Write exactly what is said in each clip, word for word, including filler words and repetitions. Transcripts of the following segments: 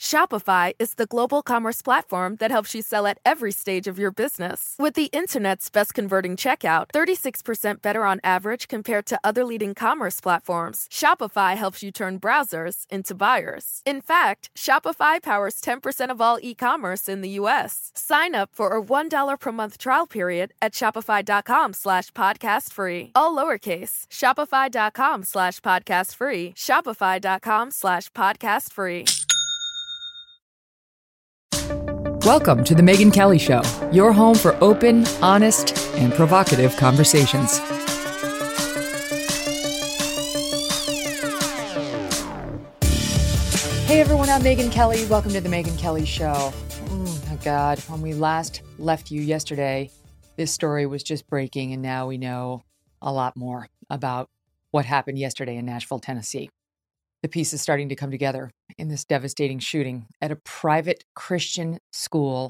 Shopify is the global commerce platform that helps you sell at every stage of your business. With the internet's best converting checkout, thirty-six percent better on average compared to other leading commerce platforms, Shopify helps you turn browsers into buyers. In fact, Shopify powers ten percent of all e-commerce in the U S. Sign up for a one dollar per month trial period at shopify.com slash podcast free. All lowercase, shopify.com slash podcast free, shopify.com slash podcast free. Welcome to The Megyn Kelly Show, your home for open, honest, and provocative conversations. Hey everyone, I'm Megyn Kelly. Welcome to The Megyn Kelly Show. Oh my God, when we last left you yesterday, this story was just breaking, and now we know a lot more about what happened yesterday in Nashville, Tennessee. The pieces starting to come together in this devastating shooting at a private Christian school.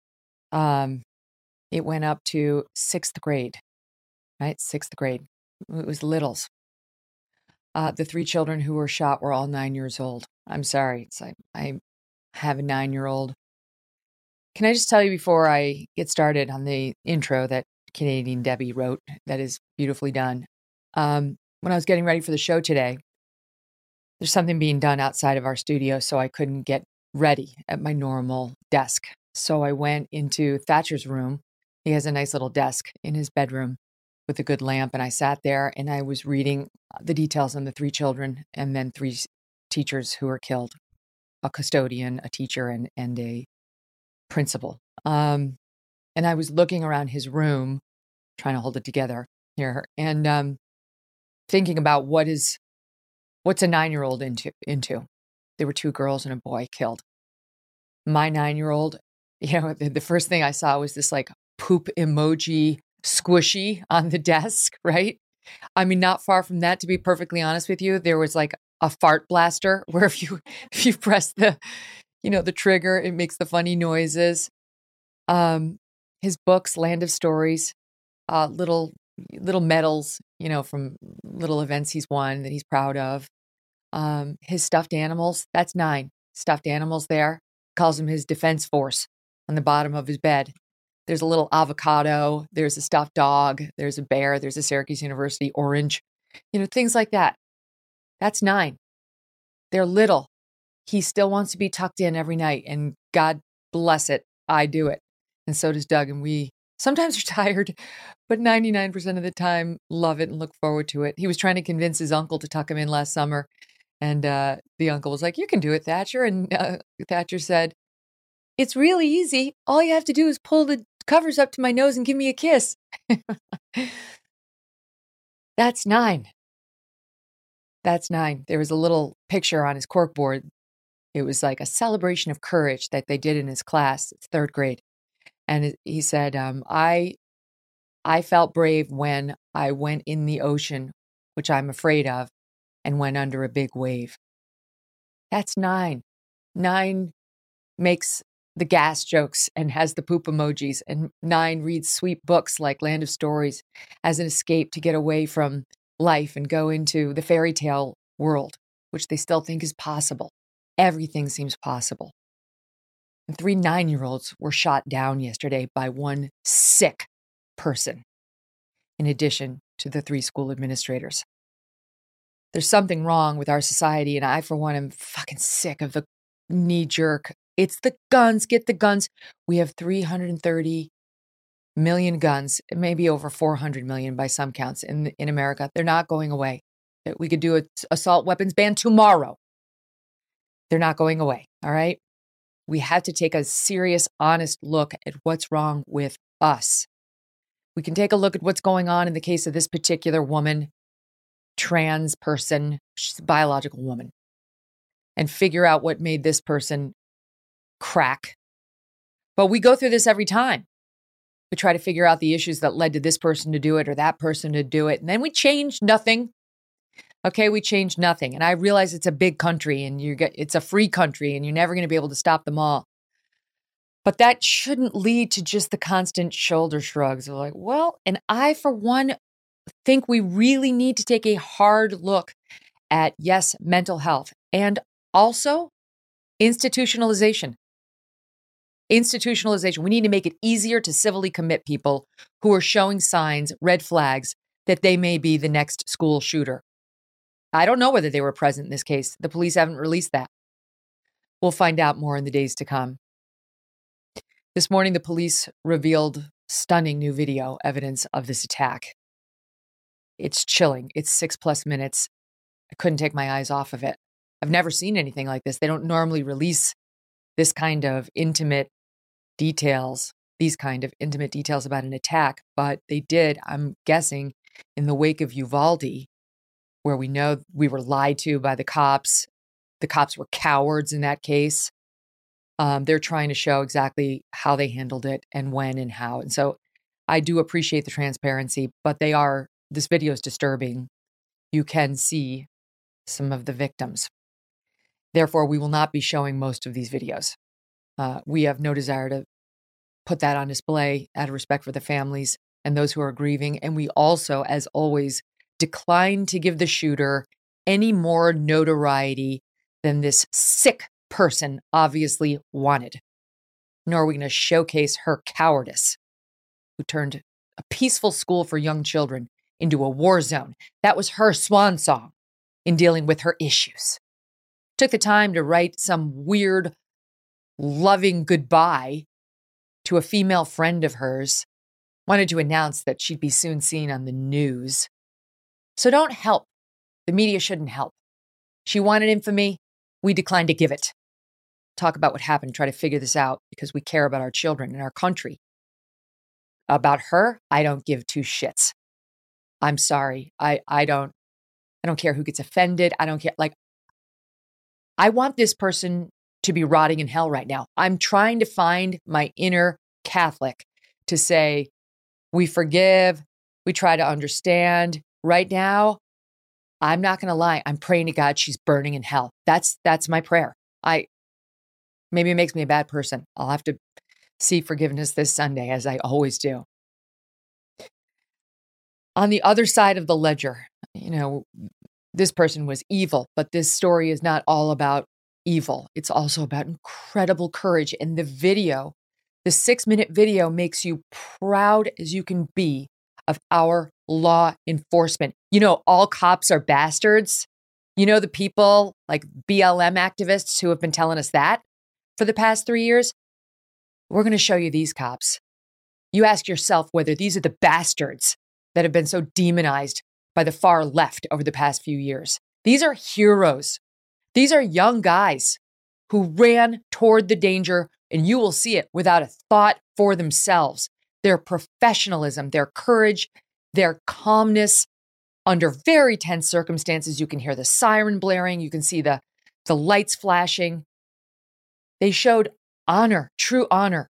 Um, it went up to sixth grade, right? Sixth grade. It was littles. Uh, the three children who were shot were all nine years old. I'm sorry. It's like, I have a nine-year-old. Can I just tell you before I get started on the intro that Canadian Debbie wrote that is beautifully done? Um, when I was getting ready for the show today, there's something being done outside of our studio, so I couldn't get ready at my normal desk. So I went into Thatcher's room. He has a nice little desk in his bedroom with a good lamp, and I sat there and I was reading the details on the three children and then three teachers who were killed, a custodian, a teacher, and, and a principal. Um, and I was looking around his room, trying to hold it together here, and um, thinking about what is What's a nine-year-old into? Into there were two girls and a boy killed. My nine-year-old, you know, the, the first thing I saw was this like poop emoji squishy on the desk, right? I mean, not far from that, to be perfectly honest with you, there was like a fart blaster where if you if you press the, you know, the trigger, it makes the funny noises. Um, his books, Land of Stories, uh, little little medals, you know, from little events he's won that he's proud of. Um, his stuffed animals, that's nine stuffed animals there. Calls them his defense force on the bottom of his bed. There's a little avocado. There's a stuffed dog. There's a bear. There's a Syracuse University orange, you know, things like that. That's nine. They're little. He still wants to be tucked in every night, and God bless it, I do it. And so does Doug. And we sometimes are tired, but ninety-nine percent of the time love it and look forward to it. He was trying to convince his uncle to tuck him in last summer. And uh, the uncle was like, you can do it, Thatcher. And uh, Thatcher said, it's really easy. All you have to do is pull the covers up to my nose and give me a kiss. That's nine. That's nine. There was a little picture on his corkboard. It was like a celebration of courage that they did in his class. It's third grade. And it, he said, um, I, I felt brave when I went in the ocean, which I'm afraid of, and went under a big wave. That's nine. Nine makes the gas jokes and has the poop emojis. And nine reads sweet books like Land of Stories as an escape to get away from life and go into the fairy tale world, which they still think is possible. Everything seems possible. And three nine-year-olds were shot down yesterday by one sick person, in addition to the three school administrators. There's something wrong with our society, and I, for one, am fucking sick of the knee-jerk. It's the guns, get the guns. We have three hundred thirty million guns, maybe over four hundred million by some counts in in America. They're not going away. We could do an assault weapons ban tomorrow. They're not going away, all right? We have to take a serious, honest look at what's wrong with us. We can take a look at what's going on in the case of this particular woman, trans person, she's a biological woman, and figure out what made this person crack. But we go through this every time. We try to figure out the issues that led to this person to do it or that person to do it. And then we change nothing. Okay, we change nothing. And I realize it's a big country and you get it's a free country and you're never going to be able to stop them all. But that shouldn't lead to just the constant shoulder shrugs of like, well, and I, for one, think we really need to take a hard look at, yes, mental health and also Institutionalization. Institutionalization. We need to make it easier to civilly commit people who are showing signs, red flags, that they may be the next school shooter. I don't know whether they were present in this case. The police haven't released that. We'll find out more in the days to come. This morning, the police revealed stunning new video evidence of this attack. It's chilling. It's six plus minutes. I couldn't take my eyes off of it. I've never seen anything like this. They don't normally release this kind of intimate details, these kind of intimate details about an attack, but they did, I'm guessing, in the wake of Uvalde, where we know we were lied to by the cops. The cops were cowards in that case. Um, they're trying to show exactly how they handled it and when and how. And so I do appreciate the transparency, but they are, this video is disturbing. You can see some of the victims. Therefore, we will not be showing most of these videos. Uh, we have no desire to put that on display out of respect for the families and those who are grieving. And we also, as always, decline to give the shooter any more notoriety than this sick person obviously wanted. Nor are we going to showcase her cowardice, who turned a peaceful school for young children into a war zone. That was her swan song in dealing with her issues. Took the time to write some weird, loving goodbye to a female friend of hers. Wanted to announce that she'd be soon seen on the news. So don't help. The media shouldn't help. She wanted infamy. We declined to give it. Talk about what happened, try to figure this out because we care about our children and our country. About her, I don't give two shits. I'm sorry. I, I don't, I don't care who gets offended. I don't care. Like, I want this person to be rotting in hell right now. I'm trying to find my inner Catholic to say, we forgive, we try to understand. Right now, I'm not going to lie. I'm praying to God she's burning in hell. That's that's my prayer. I maybe it makes me a bad person. I'll have to seek forgiveness this Sunday, as I always do. On the other side of the ledger, you know, this person was evil, but this story is not all about evil. It's also about incredible courage. And the video, the six minute video makes you proud as you can be of our law enforcement. You know, all cops are bastards. You know, the people like B L M activists who have been telling us that for the past three years. We're going to show you these cops. You ask yourself whether these are the bastards that have been so demonized by the far left over the past few years. These are heroes. These are young guys who ran toward the danger, and you will see it without a thought for themselves. Their professionalism, their courage, their calmness under very tense circumstances. You can hear the siren blaring. You can see the, the lights flashing. They showed honor, true honor.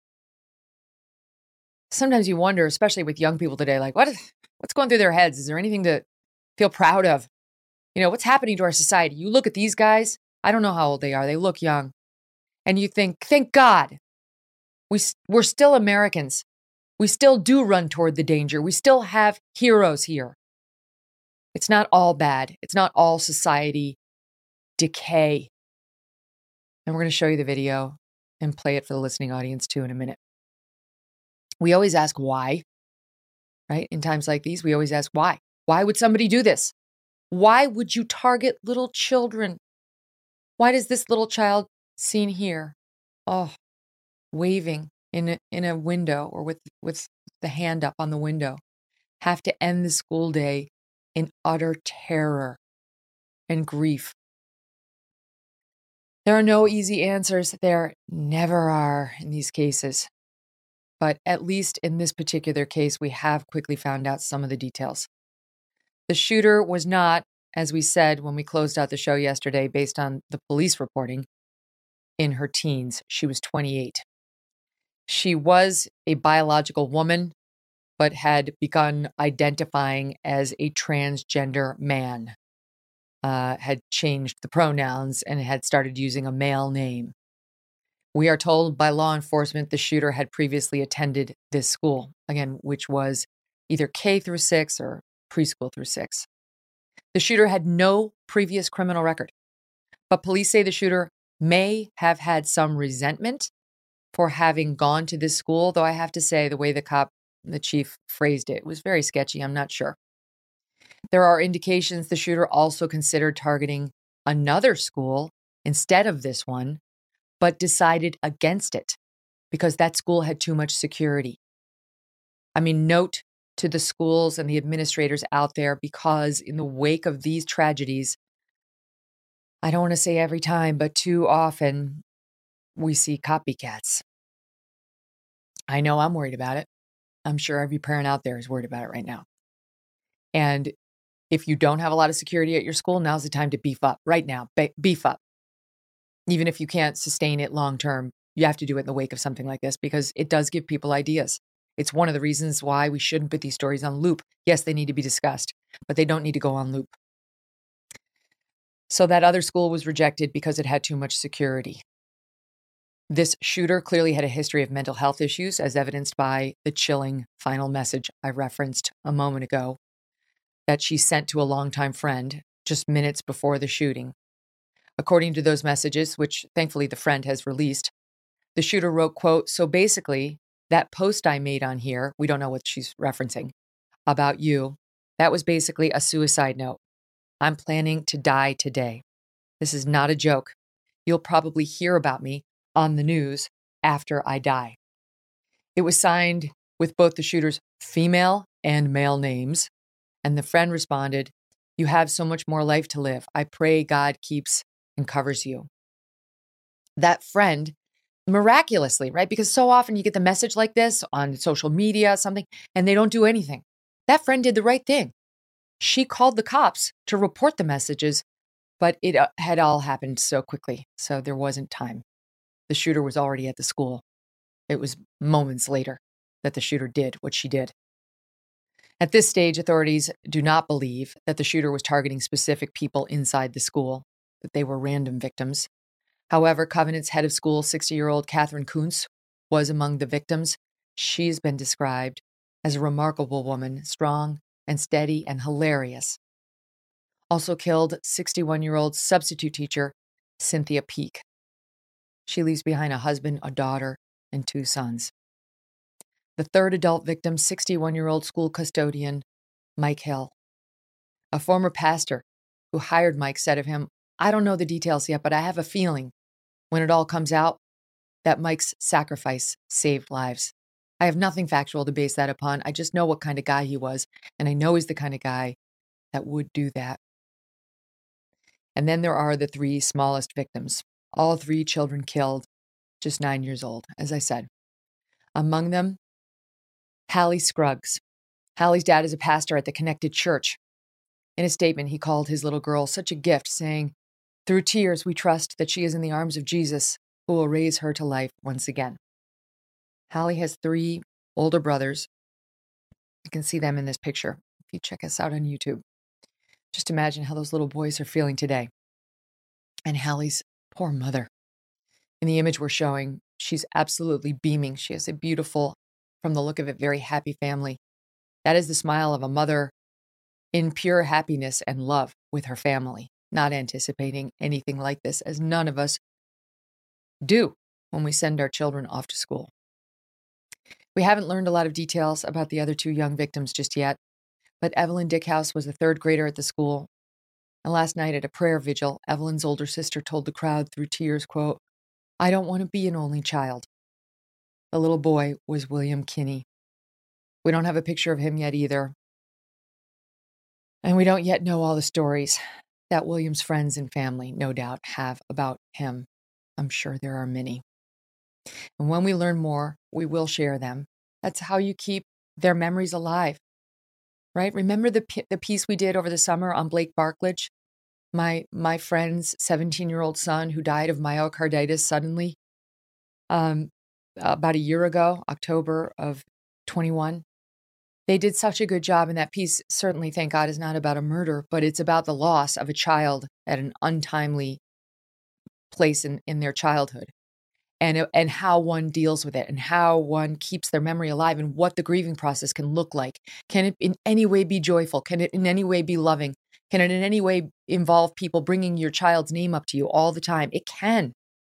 Sometimes you wonder, especially with young people today, like, what, what's going through their heads? Is there anything to feel proud of? You know, what's happening to our society? You look at these guys, I don't know how old they are. They look young. And you think, thank God, we, we're still Americans. We still do run toward the danger. We still have heroes here. It's not all bad. It's not all society decay. And we're going to show you the video and play it for the listening audience too in a minute. We always ask why, right? In times like these, we always ask why. Why would somebody do this? Why would you target little children? Why does this little child seen here, oh, waving in a, in a window or with, with the hand up on the window, have to end the school day in utter terror and grief? There are no easy answers. There never are in these cases. But at least in this particular case, we have quickly found out some of the details. The shooter was not, as we said when we closed out the show yesterday, based on the police reporting, in her teens. She was twenty-eight. She was a biological woman, but had begun identifying as a transgender man, uh, had changed the pronouns and had started using a male name. We are told by law enforcement the shooter had previously attended this school, again, which was either K through six or preschool through six. The shooter had no previous criminal record, but police say the shooter may have had some resentment for having gone to this school, though I have to say the way the cop, the chief phrased it was very sketchy. I'm not sure. There are indications the shooter also considered targeting another school instead of this one, but decided against it because that school had too much security. I mean, note to the schools and the administrators out there, because in the wake of these tragedies, I don't want to say every time, but too often we see copycats. I know I'm worried about it. I'm sure every parent out there is worried about it right now. And if you don't have a lot of security at your school, now's the time to beef up right now. Be- beef up. Even if you can't sustain it long term, you have to do it in the wake of something like this because it does give people ideas. It's one of the reasons why we shouldn't put these stories on loop. Yes, they need to be discussed, but they don't need to go on loop. So that other school was rejected because it had too much security. This shooter clearly had a history of mental health issues, as evidenced by the chilling final message I referenced a moment ago that she sent to a longtime friend just minutes before the shooting. According to those messages, which thankfully the friend has released, the shooter wrote, quote, "So basically, that post I made on here," we don't know what she's referencing, "about you, that was basically a suicide note. I'm planning to die today. This is not a joke. You'll probably hear about me on the news after I die." It was signed with both the shooter's female and male names, and the friend responded, "You have so much more life to live. I pray God keeps and covers you." That friend, miraculously, right? Because so often you get the message like this on social media, something, and they don't do anything. That friend did the right thing. She called the cops to report the messages, but it uh, had all happened so quickly, so there wasn't time. The shooter was already at the school. It was moments later that the shooter did what she did. At this stage, authorities do not believe that the shooter was targeting specific people inside the school, that they were random victims. However, Covenant's head of school, sixty-year-old Catherine Kuntz, was among the victims. She's been described as a remarkable woman, strong and steady and hilarious. Also killed sixty-one-year-old substitute teacher Cynthia Peak. She leaves behind a husband, a daughter, and two sons. The third adult victim, sixty-one-year-old school custodian Mike Hill. A former pastor who hired Mike said of him, "I don't know the details yet, but I have a feeling when it all comes out that Mike's sacrifice saved lives. I have nothing factual to base that upon. I just know what kind of guy he was, and I know he's the kind of guy that would do that." And then there are the three smallest victims, all three children killed, just nine years old, as I said. Among them, Hallie Scruggs. Hallie's dad is a pastor at the Connected Church. In a statement, he called his little girl such a gift, saying, "Through tears, we trust that she is in the arms of Jesus, who will raise her to life once again." Hallie has three older brothers. You can see them in this picture if you check us out on YouTube. Just imagine how those little boys are feeling today. And Hallie's poor mother. In the image we're showing, she's absolutely beaming. She has a beautiful, from the look of it, very happy family. That is the smile of a mother in pure happiness and love with her family, not anticipating anything like this, as none of us do when we send our children off to school. We haven't learned a lot of details about the other two young victims just yet, but Evelyn Dickhouse was a third grader at the school. And last night at a prayer vigil, Evelyn's older sister told the crowd through tears, quote, "I don't want to be an only child." The little boy was William Kinney. We don't have a picture of him yet either. And we don't yet know all the stories that William's friends and family, no doubt, have about him. I'm sure there are many. And when we learn more, we will share them. That's how you keep their memories alive, right? Remember the the piece we did over the summer on Blake Barklage, my my friend's seventeen-year-old son who died of myocarditis suddenly um, about a year ago, October of twenty-one. They did such a good job in that piece. Certainly, thank God, is not about a murder, but it's about the loss of a child at an untimely place in, in their childhood. And, and how one deals with it and how one keeps their memory alive and what the grieving process can look like. Can it in any way be joyful? Can it in any way be loving? Can it in any way involve people bringing your child's name up to you all the time? It can.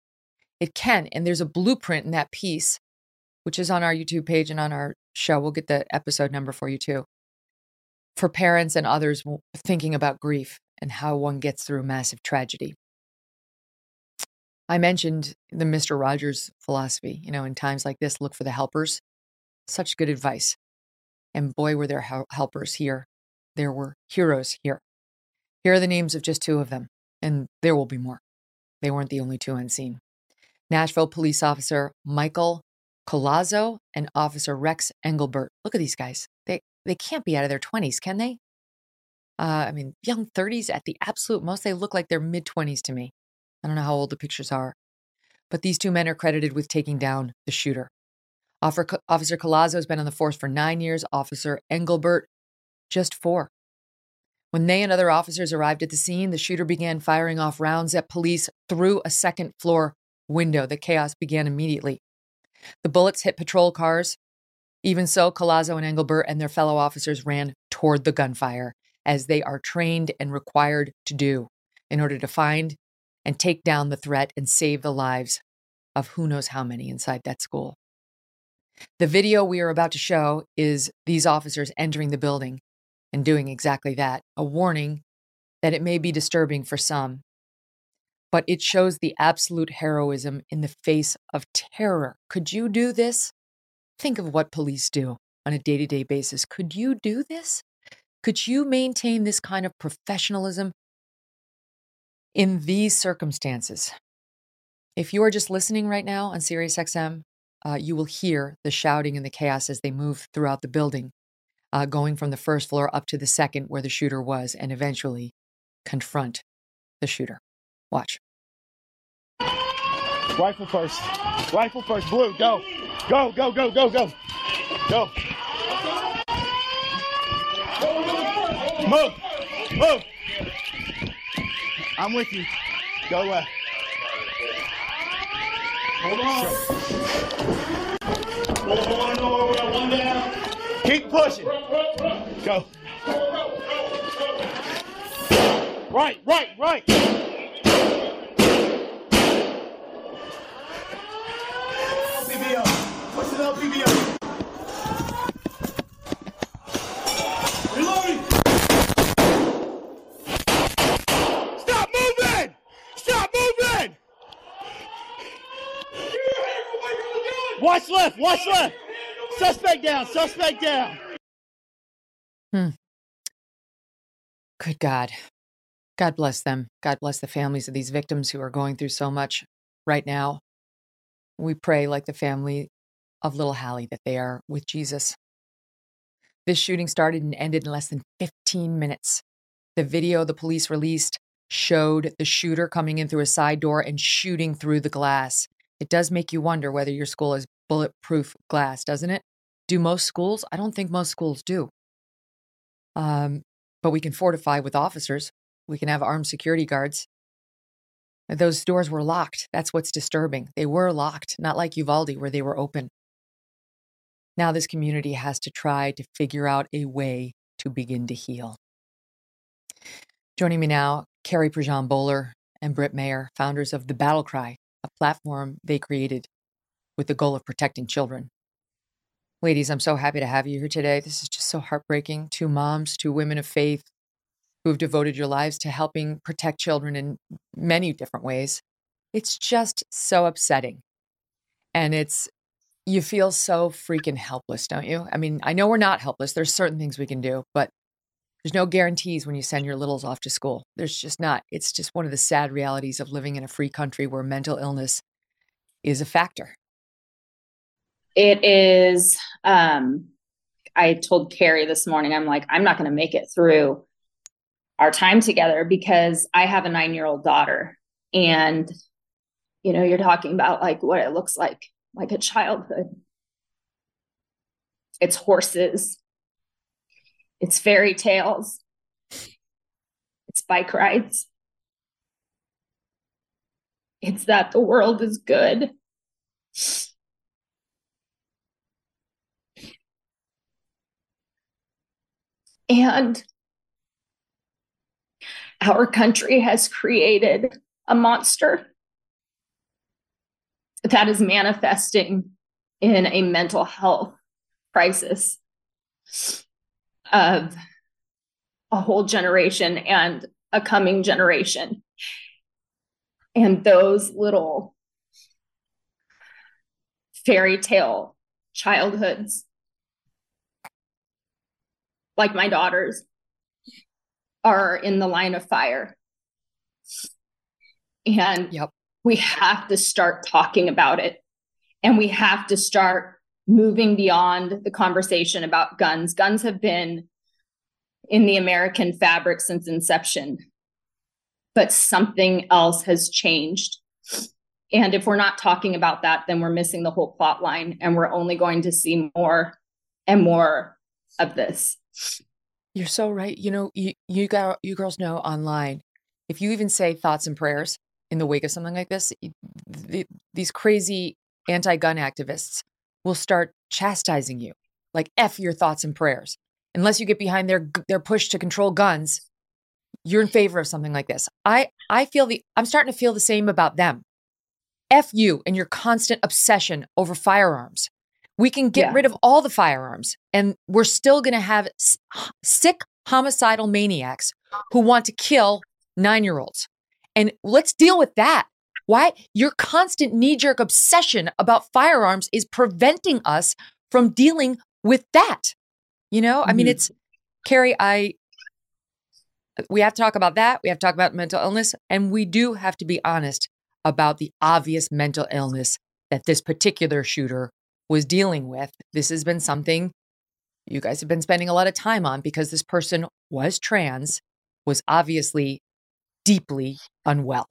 It can. And there's a blueprint in that piece, which is on our YouTube page and on our show. We'll get the episode number for you too. For parents and others thinking about grief and how one gets through massive tragedy. I mentioned the Mister Rogers philosophy. You know, in times like this, look for the helpers. Such good advice. And boy, were there hel- helpers here. There were heroes here. Here are the names of just two of them, and there will be more. They weren't the only two unseen. Nashville police officer Michael Collazo and officer Rex Engelbert. Look at these guys. They they can't be out of their twenties, can they? Uh, I mean, young thirties at the absolute most. They look like they're mid-twenties to me. I don't know how old the pictures are. But these two men are credited with taking down the shooter. Officer Collazo has been on the force for nine years. Officer Engelbert, just four. When they and other officers arrived at the scene, the shooter began firing off rounds at police through a second floor window. The chaos began immediately. The bullets hit patrol cars. Even so, Collazo and Engelbert and their fellow officers ran toward the gunfire, as they are trained and required to do, in order to find and take down the threat and save the lives of who knows how many inside that school. The video we are about to show is these officers entering the building and doing exactly that, a warning that it may be disturbing for some, but it shows the absolute heroism in the face of terror. Could you do this? Think of what police do on a day-to-day basis. Could you do this? Could you maintain this kind of professionalism in these circumstances? If you are just listening right now on SiriusXM, uh, you will hear the shouting and the chaos as they move throughout the building, uh, going from the first floor up to the second where the shooter was, and eventually confront the shooter. Watch. Rifle first. Rifle first. Blue, go. Go, go, go, go, go. Go. Move. Move. I'm with you. Go left. Hold on. Hold on, hold on, hold on. One down. Keep pushing. Go. Right, right, right. P B O. Push it up, P B O. Reloading. Stop moving! Stop moving! Watch left, watch left. Suspect down, suspect down. Hmm. Good God. God bless them. God bless the families of these victims who are going through so much right now. We pray, like the family of little Hallie, that they are with Jesus. This shooting started and ended in less than fifteen minutes. The video the police released showed the shooter coming in through a side door and shooting through the glass. It does make you wonder whether your school has bulletproof glass, doesn't it? Do most schools? I don't think most schools do. Um, but we can fortify with officers. We can have armed security guards. Those doors were locked. That's what's disturbing. They were locked, not like Uvalde where they were open. Now this community has to try to figure out a way to begin to heal. Joining me now, Carrie Prejean Bowler and Britt Mayer, founders of The Battle Cry, a platform they created with the goal of protecting children. Ladies, I'm so happy to have you here today. This is just so heartbreaking. Two moms, two women of faith who have devoted your lives to helping protect children in many different ways. It's just so upsetting. And it's, you feel so freaking helpless, don't you? I mean, I know we're not helpless. There's certain things we can do, but there's no guarantees when you send your littles off to school. There's just not. It's just one of the sad realities of living in a free country where mental illness is a factor. It is, um, I told Carrie this morning, I'm like, I'm not going to make it through our time together because I have a nine-year-old daughter. And, you know, you're talking about like what it looks like, like a childhood. It's horses. It's fairy tales. It's bike rides. It's that the world is good. And our country has created a monster that is manifesting in a mental health crisis of a whole generation and a coming generation. And those little fairy tale childhoods, like my daughters, are in the line of fire. And yep. we have to start talking about it. And we have to start moving beyond the conversation about guns. Guns have been in the American fabric since inception, but something else has changed. And if we're not talking about that, then we're missing the whole plot line, and we're only going to see more and more of this. You're so right. You know, you you, got, you girls know online, if you even say thoughts and prayers in the wake of something like this, the, these crazy anti-gun activists will start chastising you, like F your thoughts and prayers. Unless you get behind their their push to control guns, you're in favor of something like this. I I feel the I'm starting to feel the same about them. F you and your constant obsession over firearms. We can get Yeah. rid of all the firearms, and we're still going to have s- sick homicidal maniacs who want to kill nine-year-olds. And let's deal with that. Why? Your constant knee-jerk obsession about firearms is preventing us from dealing with that. You know, mm-hmm. I mean, it's, Carrie, I, we have to talk about that. We have to talk about mental illness. And we do have to be honest about the obvious mental illness that this particular shooter was dealing with. This has been something you guys have been spending a lot of time on because this person was trans, was obviously deeply unwell.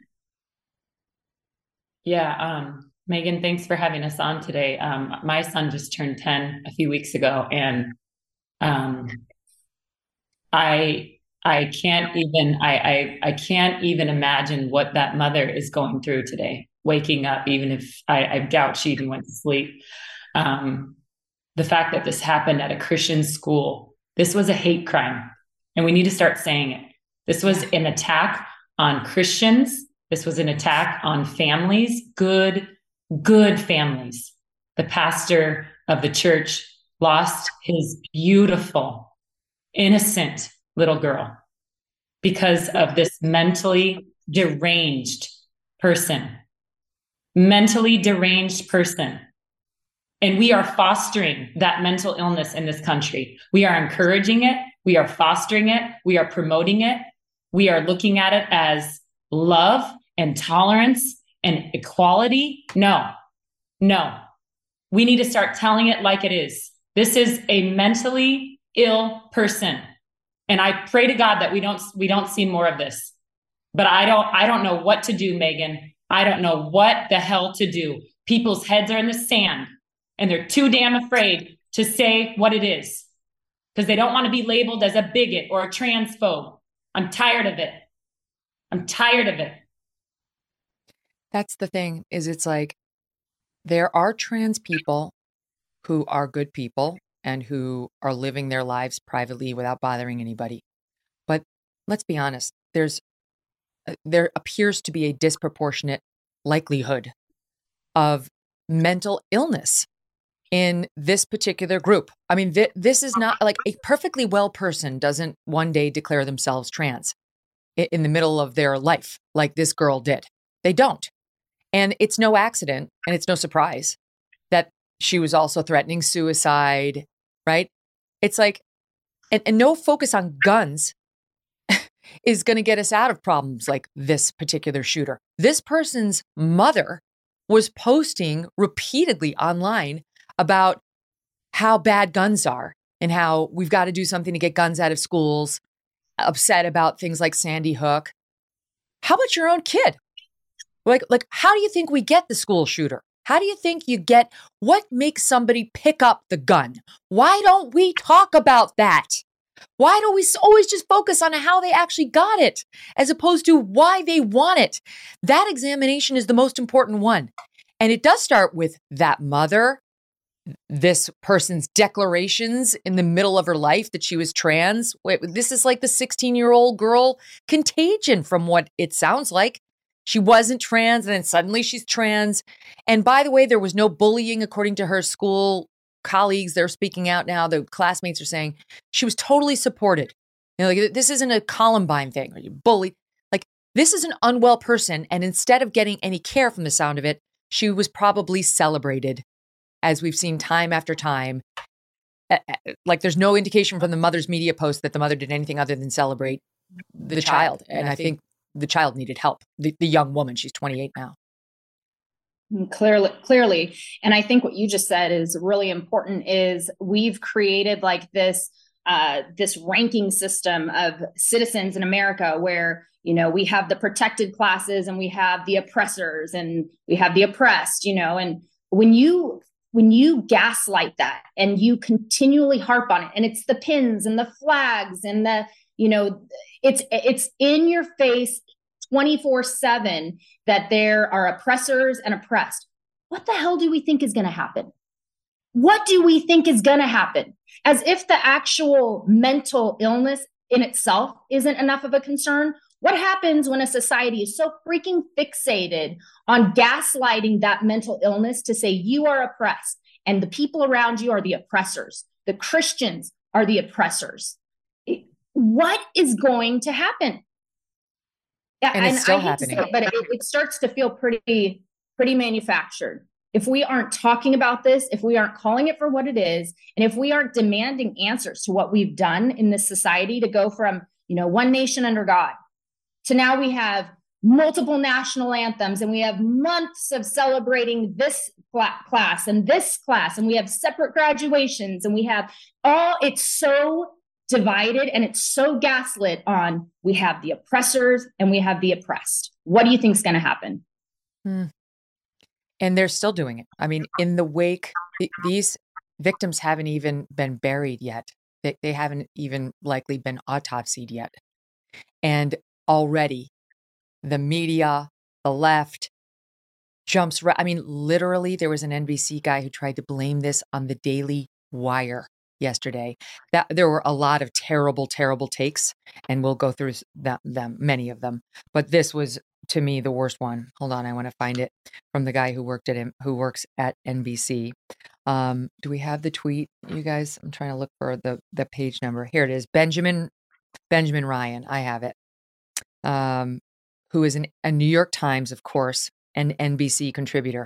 Yeah. Um, Megan, thanks for having us on today. Um, my son just turned ten a few weeks ago, and um, I I can't even I, I I can't even imagine what that mother is going through today, waking up, even if I, I doubt she even went to sleep. Um, the fact that this happened at a Christian school, this was a hate crime, and we need to start saying it. This was an attack on Christians. This was an attack on families, good, good families. The pastor of the church lost his beautiful, innocent little girl because of this mentally deranged person. Mentally deranged person. And we are fostering that mental illness in this country. We are encouraging it. We are fostering it. We are promoting it. We are looking at it as love and tolerance and equality. No, no. We need to start telling it like it is. This is a mentally ill person. And I pray to God that we don't we don't see more of this. But I don't I don't know what to do, Megan. I don't know what the hell to do. People's heads are in the sand, and they're too damn afraid to say what it is because they don't want to be labeled as a bigot or a transphobe. I'm tired of it. I'm tired of it. That's the thing, is it's like there are trans people who are good people and who are living their lives privately without bothering anybody. But let's be honest, there's there appears to be a disproportionate likelihood of mental illness in this particular group. I mean, th- this is not like a perfectly well person doesn't one day declare themselves trans in, in the middle of their life like this girl did. They don't. And it's no accident, and it's no surprise that she was also threatening suicide, right? It's like, and, and no focus on guns is going to get us out of problems like this particular shooter. This person's mother was posting repeatedly online about how bad guns are and how we've got to do something to get guns out of schools, upset about things like Sandy Hook. How about your own kid? Like, like, how do you think we get the school shooter? How do you think you get, what makes somebody pick up the gun? Why don't we talk about that? Why do we always just focus on how they actually got it as opposed to why they want it? That examination is the most important one. And it does start with that mother, this person's declarations in the middle of her life that she was trans. Wait, this is like the sixteen-year-old girl Contagion from what it sounds like. She wasn't trans, and then suddenly she's trans. And by the way, there was no bullying, according to her school colleagues. They're speaking out now. The classmates are saying she was totally supported. You know, like, this isn't a Columbine thing, or you bully. Like, this is an unwell person. And instead of getting any care from the sound of it, she was probably celebrated, as we've seen time after time. Like, there's no indication from the mother's media post that the mother did anything other than celebrate the, the child. child. And, and I think the child needed help. The, the young woman, she's twenty-eight now. Clearly, clearly. And I think what you just said is really important is we've created like this, uh, this ranking system of citizens in America where, you know, we have the protected classes and we have the oppressors and we have the oppressed, you know, and when you, when you gaslight that and you continually harp on it, and it's the pins and the flags and the, you know, it's, it's in your face twenty-four seven that there are oppressors and oppressed. What the hell do we think is going to happen? What do we think is going to happen? As if the actual mental illness in itself isn't enough of a concern. What happens when a society is so freaking fixated on gaslighting that mental illness to say you are oppressed and the people around you are the oppressors? The Christians are the oppressors. What is going to happen? Yeah, and it's and still I hate happening. to say it, but it, it starts to feel pretty, pretty manufactured. If we aren't talking about this, if we aren't calling it for what it is, and if we aren't demanding answers to what we've done in this society to go from, you know, one nation under God to now we have multiple national anthems and we have months of celebrating this class and this class, and we have separate graduations and we have all, it's so divided and it's so gaslit on we have the oppressors and we have the oppressed. What do you think is going to happen? Hmm. And they're still doing it. I mean, in the wake, th- these victims haven't even been buried yet. They, they haven't even likely been autopsied yet. And already the media, the left jumps. Ra- I mean, literally, there was an N B C guy who tried to blame this on the Daily Wire yesterday. That there were a lot of terrible, terrible takes, and we'll go through that, them, many of them. But this was, to me, the worst one. Hold on, I want to find it from the guy who worked at him, who works at N B C. Um, do we have the tweet, you guys? I'm trying to look for the the page number. Here it is. Benjamin Benjamin Ryan. I have it. Um, who is an, a New York Times, of course, an N B C contributor.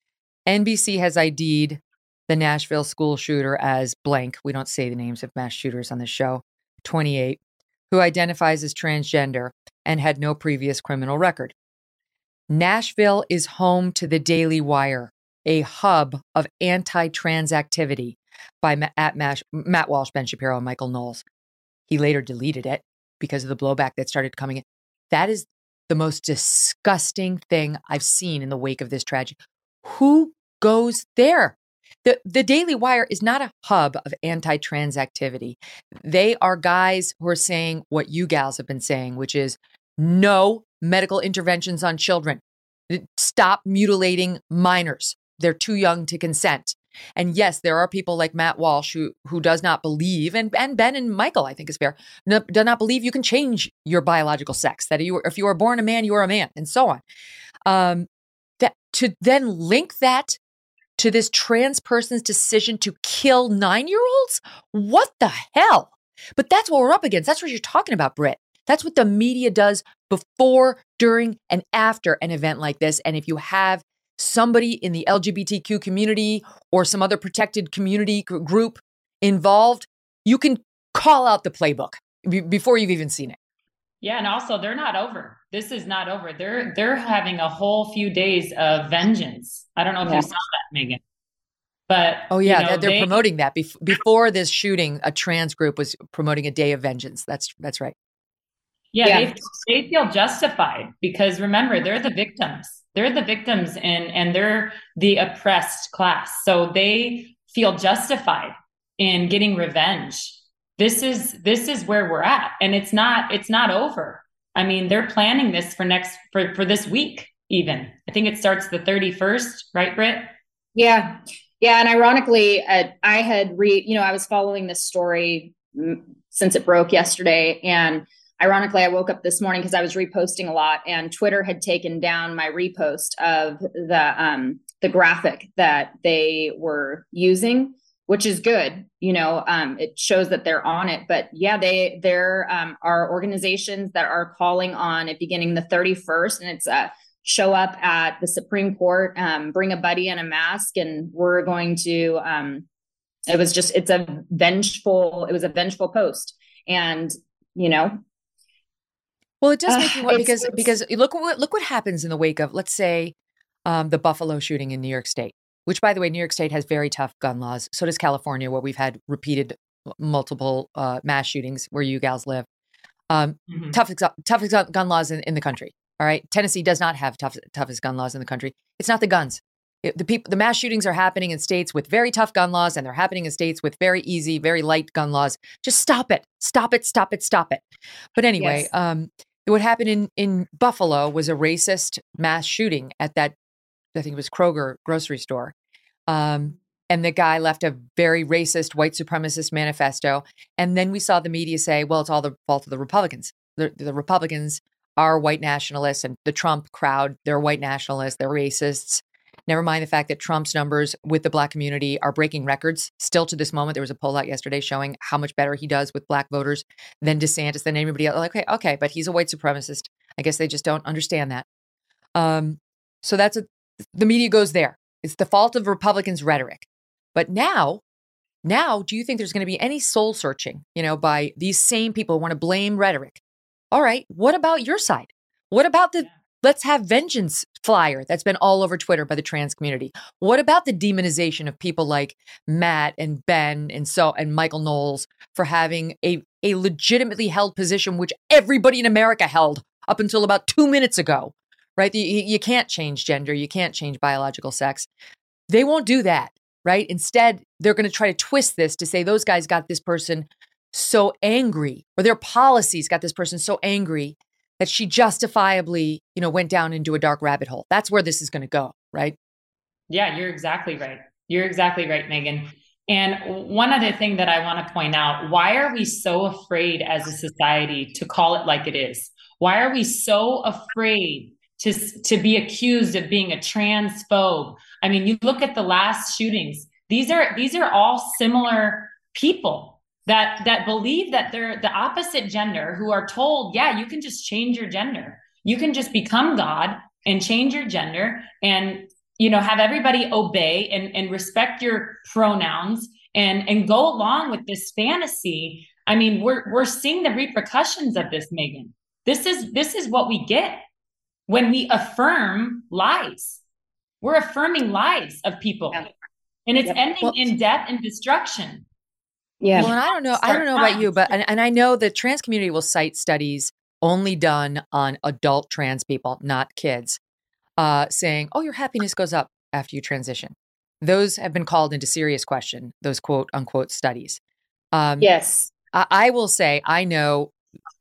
N B C has I D'd the Nashville school shooter as blank. We don't say the names of mass shooters on the show. twenty-eight, who identifies as transgender and had no previous criminal record. Nashville is home to the Daily Wire, a hub of anti-trans activity by Ma- at Mash- Matt Walsh, Ben Shapiro, and Michael Knowles. He later deleted it because of the blowback that started coming in. That is the most disgusting thing I've seen in the wake of this tragedy. Who goes there? The, the Daily Wire is not a hub of anti-trans activity. They are guys who are saying what you gals have been saying, which is no medical interventions on children. Stop mutilating minors. They're too young to consent. And yes, there are people like Matt Walsh who who does not believe, and, and Ben and Michael, I think is fair, no, do not believe you can change your biological sex, that you, if you are born a man, you are a man, and so on. Um, that to then link that to this trans person's decision to kill nine-year-olds? What the hell? But that's what we're up against. That's what you're talking about, Britt. That's what the media does before, during, and after an event like this. And if you have somebody in the L G B T Q community or some other protected community group involved, you can call out the playbook b- before you've even seen it. Yeah, and also they're not over. This is not over. They're they're having a whole few days of vengeance. I don't know if yeah. you saw that, Megan. But oh yeah, you know, they're they, promoting that Bef- before this shooting. A trans group was promoting a day of vengeance. That's that's right. Yeah, yeah. They, they feel justified because remember, they're the victims. They're the victims and and they're the oppressed class. So they feel justified in getting revenge. This is this is where we're at, and it's not it's not over. I mean, they're planning this for next for for this week. Even I think it starts the thirty-first, right, Britt? Yeah, yeah. And ironically, uh, I had read. You know, I was following this story since it broke yesterday, and ironically, I woke up this morning because I was reposting a lot, and Twitter had taken down my repost of the um, the graphic that they were using, which is good. You know, um, it shows that they're on it. But yeah, they there um, are organizations that are calling on it beginning the thirty-first, and it's a show up at the Supreme Court, um, bring a buddy and a mask, and we're going to. Um, it was just it's a vengeful. It was a vengeful post, and you know. Well, it does make you Uh, wonder it's- because it's- because look what look what happens in the wake of, let's say, um, the Buffalo shooting in New York State, which, by the way, New York State has very tough gun laws. So does California, where we've had repeated multiple uh, mass shootings where you gals live. Um, Mhm. toughest toughest gun gun laws in, in the country. All right, Tennessee does not have tough, toughest gun laws in the country. It's not the guns. It- the people, the mass shootings are happening in states with very tough gun laws, and they're happening in states with very easy, very light gun laws. Just stop it, stop it, stop it, stop it. But anyway, Yes. um, what happened in in Buffalo was a racist mass shooting at that, I think it was Kroger grocery store. Um, and the guy left a very racist white supremacist manifesto. And then we saw the media say, well, it's all the fault of the Republicans. The, the Republicans are white nationalists, and the Trump crowd, they're white nationalists, they're racists. Never mind the fact that Trump's numbers with the Black community are breaking records. Still to this moment, there was a poll out yesterday showing how much better he does with Black voters than DeSantis, than anybody else. Like, okay, okay, but he's a white supremacist. I guess they just don't understand that. Um, so that's a, the media goes there. It's the fault of Republicans' rhetoric. But now, now, do you think there's going to be any soul searching, you know, by these same people who want to blame rhetoric? All right, what about your side? What about the let's have vengeance flyer that's been all over Twitter by the trans community? What about the demonization of people like Matt and Ben and so and Michael Knowles for having a, a legitimately held position, which everybody in America held up until about two minutes ago, right? You, you can't change gender. You can't change biological sex. They won't do that, right? Instead, they're going to try to twist this to say those guys got this person so angry, or their policies got this person so angry that she justifiably, you know, went down into a dark rabbit hole. That's where this is going to go, right? Yeah, you're exactly right. You're exactly right, Megan. And one other thing that I want to point out, why are we so afraid as a society to call it like it is? Why are we so afraid to, to be accused of being a transphobe? I mean, you look at the last shootings. These are these are all similar people that that believe that they're the opposite gender, who are told, yeah, you can just change your gender. You can just become God and change your gender and, you know, have everybody obey and, and respect your pronouns and, and go along with this fantasy. I mean, we're we're seeing the repercussions of this, Megan. This is this is what we get when we affirm lies. We're affirming lies of people. Yeah. And it's Yep. ending Well- in death and destruction. Yeah. Well, and I don't know. I don't know about you, but and, and I know the trans community will cite studies only done on adult trans people, not kids, uh, saying, "Oh, your happiness goes up after you transition." Those have been called into serious question. Those quote unquote studies. Um, Yes. I, I will say I know,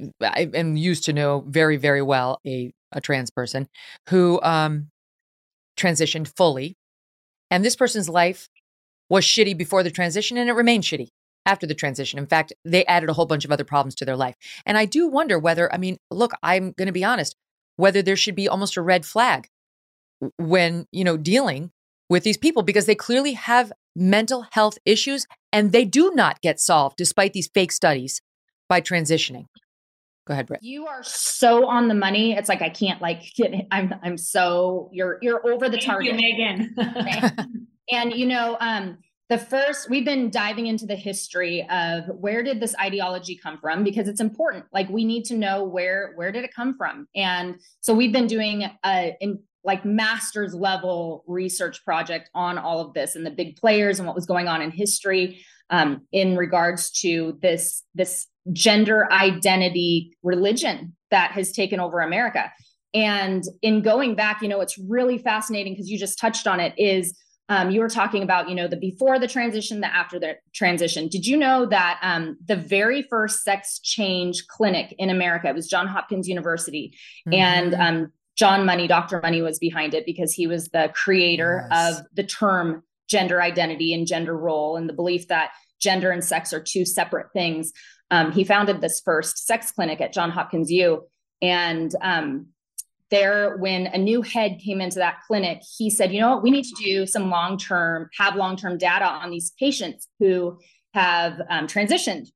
I am used to know very, very well a a trans person who um, transitioned fully, and this person's life was shitty before the transition, and it remained shitty after the transition. In fact, they added a whole bunch of other problems to their life. And I do wonder whether, I mean, look, I'm going to be honest, whether there should be almost a red flag when, you know, dealing with these people, because they clearly have mental health issues and they do not get solved despite these fake studies by transitioning. Go ahead, Britt. You are so on the money. It's like I can't like get it. I'm I'm so you're you're over the Thank target. you, Megan. And you know, um, the first we've been diving into the history of where did this ideology come from, because it's important. Like we need to know where where did it come from. And so we've been doing a in like master's level research project on all of this and the big players and what was going on in history um, in regards to this this gender identity religion that has taken over America. And in going back, you know, it's really fascinating because you just touched on it is Um, you were talking about, you know, the before the transition, the after the transition. Did you know that um, the very first sex change clinic in America, it was Johns Hopkins University, Mm-hmm. and um, John Money, Doctor Money was behind it because he was the creator Yes. of the term gender identity and gender role and the belief that gender and sex are two separate things. Um, he founded this first sex clinic at Johns Hopkins U. And um, there, when a new head came into that clinic, he said, you know what, we need to do some long-term, have long-term data on these patients who have um, transitioned.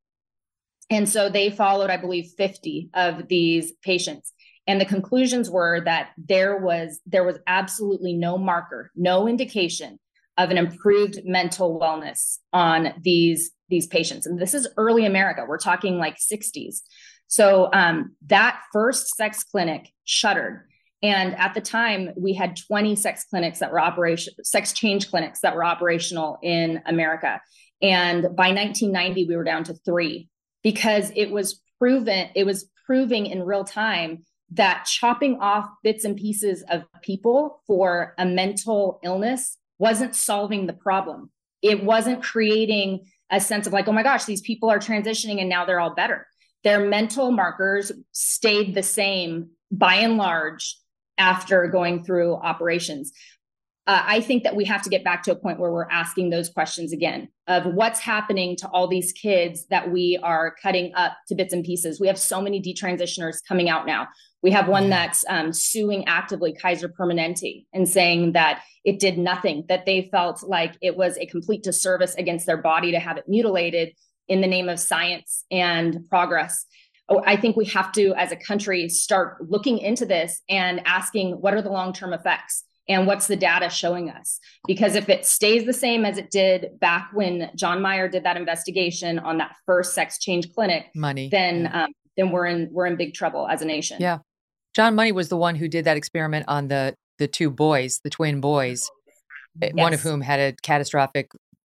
And so they followed, I believe, fifty of these patients. And the conclusions were that there was, there was absolutely no marker, no indication of an improved mental wellness on these, these patients. And this is early America. We're talking like sixties. So um, that first sex clinic shuttered. And at the time, we had twenty sex clinics that were operation, sex change clinics that were operational in America. And by nineteen ninety, we were down to three, because it was proven, it was proving in real time that chopping off bits and pieces of people for a mental illness wasn't solving the problem. It wasn't creating a sense of like, oh my gosh, these people are transitioning and now they're all better. Their mental markers stayed the same by and large after going through operations. Uh, I think that we have to get back to a point where we're asking those questions again of what's happening to all these kids that we are cutting up to bits and pieces. We have so many detransitioners coming out now. We have one that's um, suing actively Kaiser Permanente and saying that it did nothing, that they felt like it was a complete disservice against their body to have it mutilated in the name of science and progress. Oh, I think we have to, as a country, start looking into this and asking, what are the long-term effects? And what's the data showing us? Because if it stays the same as it did back when John Meyer did that investigation on that first sex change clinic, Money, then yeah. um, then we're in we're in big trouble as a nation. Yeah, John Money was the one who did that experiment on the the two boys, the twin boys, yes. One of whom had a catastrophic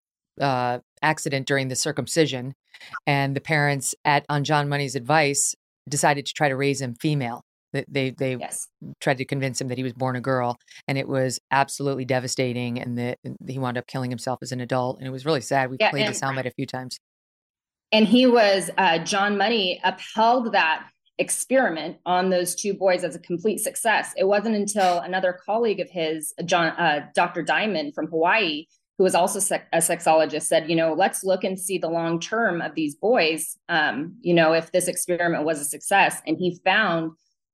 uh, accident during the circumcision, and the parents, at on John Money's advice, decided to try to raise him female. They they yes. tried to convince him that he was born a girl, and it was absolutely devastating. And that he wound up killing himself as an adult, and it was really sad. We yeah, played and, the soundbite a few times. And he was uh, John Money upheld that experiment on those two boys as a complete success. It wasn't until another colleague of his, John uh, Doctor Diamond from Hawaii, who was also sec- a sexologist, said, you know, let's look and see the long term of these boys. Um, you know, if this experiment was a success, and he found.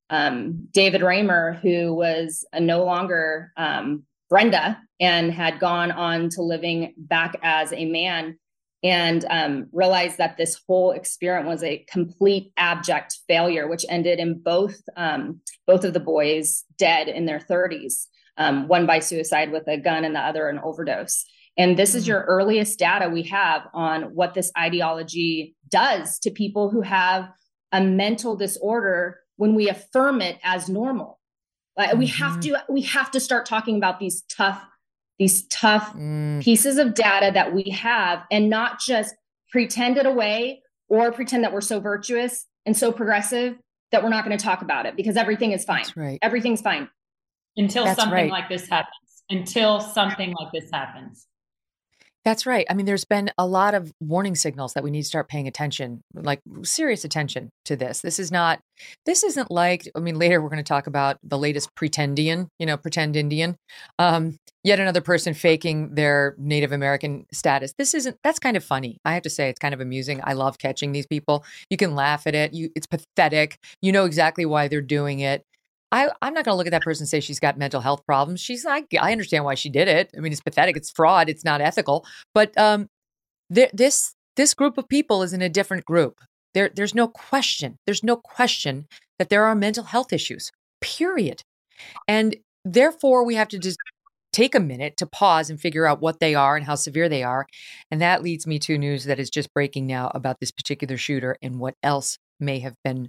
Um, David Raymer, who was uh, no longer um, Brenda and had gone on to living back as a man, and um, realized that this whole experiment was a complete abject failure, which ended in both um, both of the boys dead in their thirties, um, one by suicide with a gun and the other an overdose. And this mm-hmm. is your earliest data we have on what this ideology does to people who have a mental disorder when we affirm it as normal. Uh, mm-hmm. We have to, we have to start talking about these tough, these tough mm. pieces of data that we have, and not just pretend it away or pretend that we're so virtuous and so progressive that we're not going to talk about it, because everything is fine. That's right. Everything's fine. Until That's something right. like this happens. Until something like this happens. That's right. I mean, there's been a lot of warning signals that we need to start paying attention, like serious attention to this. This is not, this isn't like, I mean, later we're going to talk about the latest pretendian, you know, pretend Indian, um, yet another person faking their Native American status. This isn't, that's kind of funny. I have to say, it's kind of amusing. I love catching these people. You can laugh at it. You, it's pathetic. You know exactly why they're doing it. I, I'm not going to look at that person and say she's got mental health problems. She's not, I understand why she did it. I mean, it's pathetic. It's fraud. It's not ethical. But um, th- this this group of people is in a different group. There, there's no question. There's no question that there are mental health issues, period. And therefore, we have to just take a minute to pause and figure out what they are and how severe they are. And that leads me to news that is just breaking now about this particular shooter and what else may have been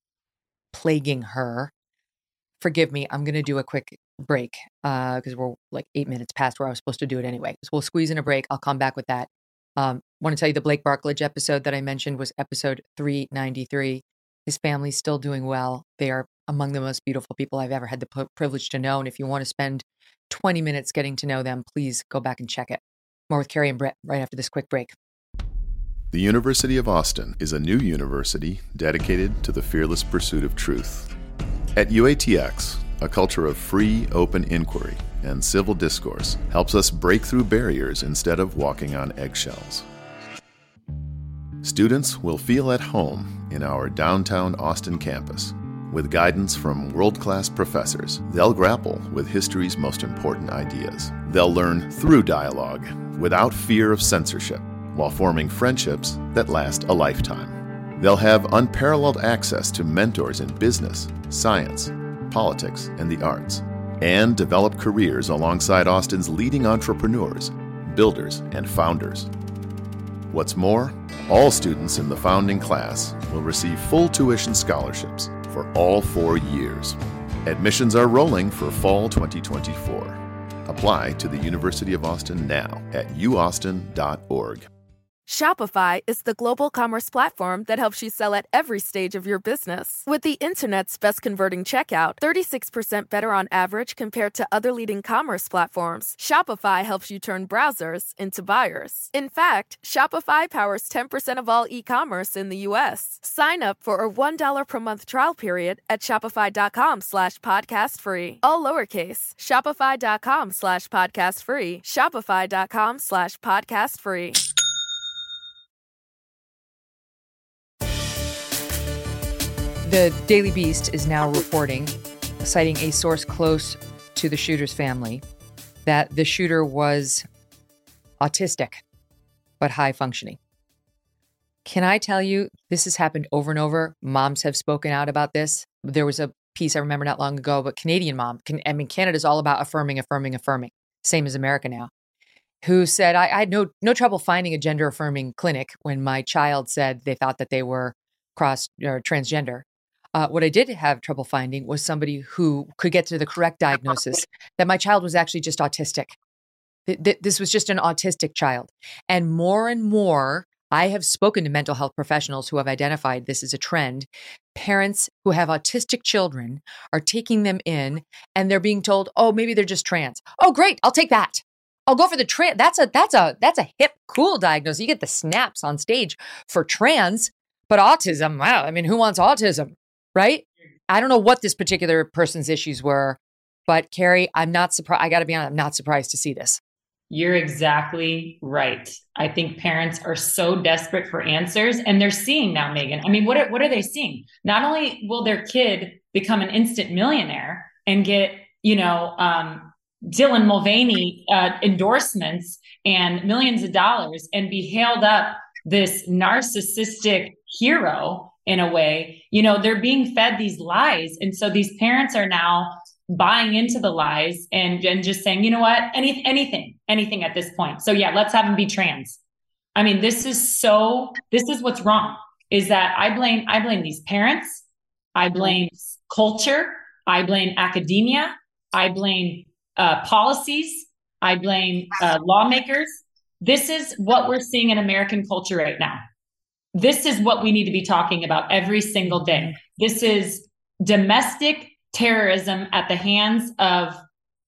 plaguing her. Forgive me, I'm going to do a quick break because uh, we're like eight minutes past where I was supposed to do it anyway. So we'll squeeze in a break. I'll come back with that. Um, want to tell you the Blake Barklage episode that I mentioned was episode three ninety-three. His family's still doing well. They are among the most beautiful people I've ever had the p- privilege to know. And if you want to spend twenty minutes getting to know them, please go back and check it. More with Carrie and Brett right after this quick break. The University of Austin is a new university dedicated to the fearless pursuit of truth. At U A T X, a culture of free, open inquiry and civil discourse helps us break through barriers instead of walking on eggshells. Students will feel at home in our downtown Austin campus. With guidance from world-class professors, they'll grapple with history's most important ideas. They'll learn through dialogue, without fear of censorship, while forming friendships that last a lifetime. They'll have unparalleled access to mentors in business, science, politics, and the arts, and develop careers alongside Austin's leading entrepreneurs, builders, and founders. What's more, all students in the founding class will receive full tuition scholarships for all four years. Admissions are rolling for fall twenty twenty-four. Apply to the University of Austin now at u austin dot org. Shopify is the global commerce platform that helps you sell at every stage of your business. With the internet's best converting checkout, thirty-six percent better on average compared to other leading commerce platforms, Shopify helps you turn browsers into buyers. In fact, Shopify powers ten percent of all e-commerce in the U S. Sign up for a one dollar per month trial period at shopify.com slash podcast free. All lowercase, shopify.com slash podcast free, shopify.com slash podcast free. The Daily Beast is now reporting, citing a source close to the shooter's family, that the shooter was autistic, but high functioning. Can I tell you, this has happened over and over. Moms have spoken out about this. There was a piece I remember not long ago, but Canadian mom, I mean, Canada's all about affirming, affirming, affirming, same as America now, who said, I, I had no, no trouble finding a gender affirming clinic when my child said they thought that they were cross or transgender. Uh, what I did have trouble finding was somebody who could get to the correct diagnosis that my child was actually just autistic. Th- th- this was just an autistic child. And more and more, I have spoken to mental health professionals who have identified this as a trend. Parents who have autistic children are taking them in and they're being told, oh, maybe they're just trans. Oh, great. I'll take that. I'll go for the trans. That's a, that's a, that's a hip, cool diagnosis. You get the snaps on stage for trans, but autism, wow. I mean, who wants autism? Right? I don't know what this particular person's issues were, but Carrie, I'm not surprised. I got to be honest, I'm not surprised to see this. You're exactly right. I think parents are so desperate for answers, and they're seeing now, Megan. I mean, what are, what are they seeing? Not only will their kid become an instant millionaire and get, you know, um, Dylan Mulvaney uh, endorsements and millions of dollars and be hailed up this narcissistic hero in a way, you know, they're being fed these lies. And so these parents are now buying into the lies and, and just saying, you know what, any, anything, anything at this point. So yeah, let's have them be trans. I mean, this is so, this is what's wrong, is that I blame, I blame these parents. I blame culture. I blame academia. I blame uh, policies. I blame uh, lawmakers. This is what we're seeing in American culture right now. This is what we need to be talking about every single day. This is domestic terrorism at the hands of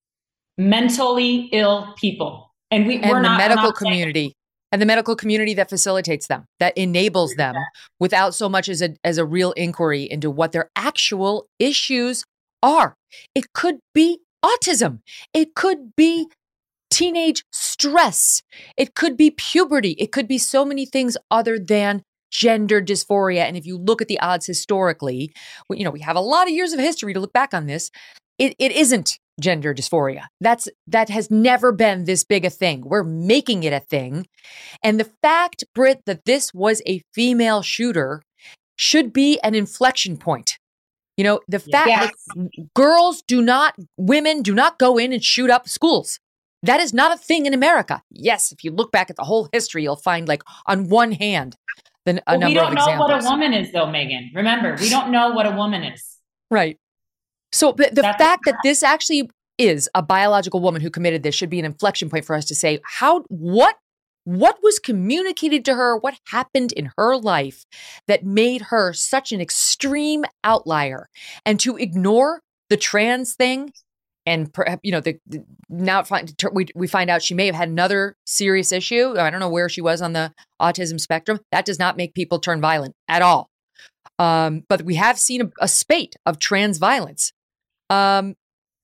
mentally ill people. And we, and we're the not, medical we're not community saying- and the medical community that facilitates them, that enables them without so much as a, as a real inquiry into what their actual issues are. It could be autism. It could be teenage stress. It could be puberty. It could be so many things other than gender dysphoria. And if you look at the odds historically, you know, we have a lot of years of history to look back on this. It, it isn't gender dysphoria. That's, that has never been this big a thing. We're making it a thing. And the fact, Britt, that this was a female shooter should be an inflection point. You know, the fact Yes. that girls do not, women do not go in and shoot up schools. That is not a thing in America. Yes, if you look back at the whole history, you'll find, like, on one hand, the, a well, number we don't of know examples. what a woman is, though, Megan. Remember, we don't know what a woman is. Right. So but the That's fact that this actually is a biological woman who committed this should be an inflection point for us to say, how, what, what was communicated to her? What happened in her life that made her such an extreme outlier? And to ignore the trans thing, and perhaps, you know, the, the now find, we we find out she may have had another serious issue. I don't know where she was on the autism spectrum. That does not make people turn violent at all. Um, but we have seen a, a spate of trans violence. Um,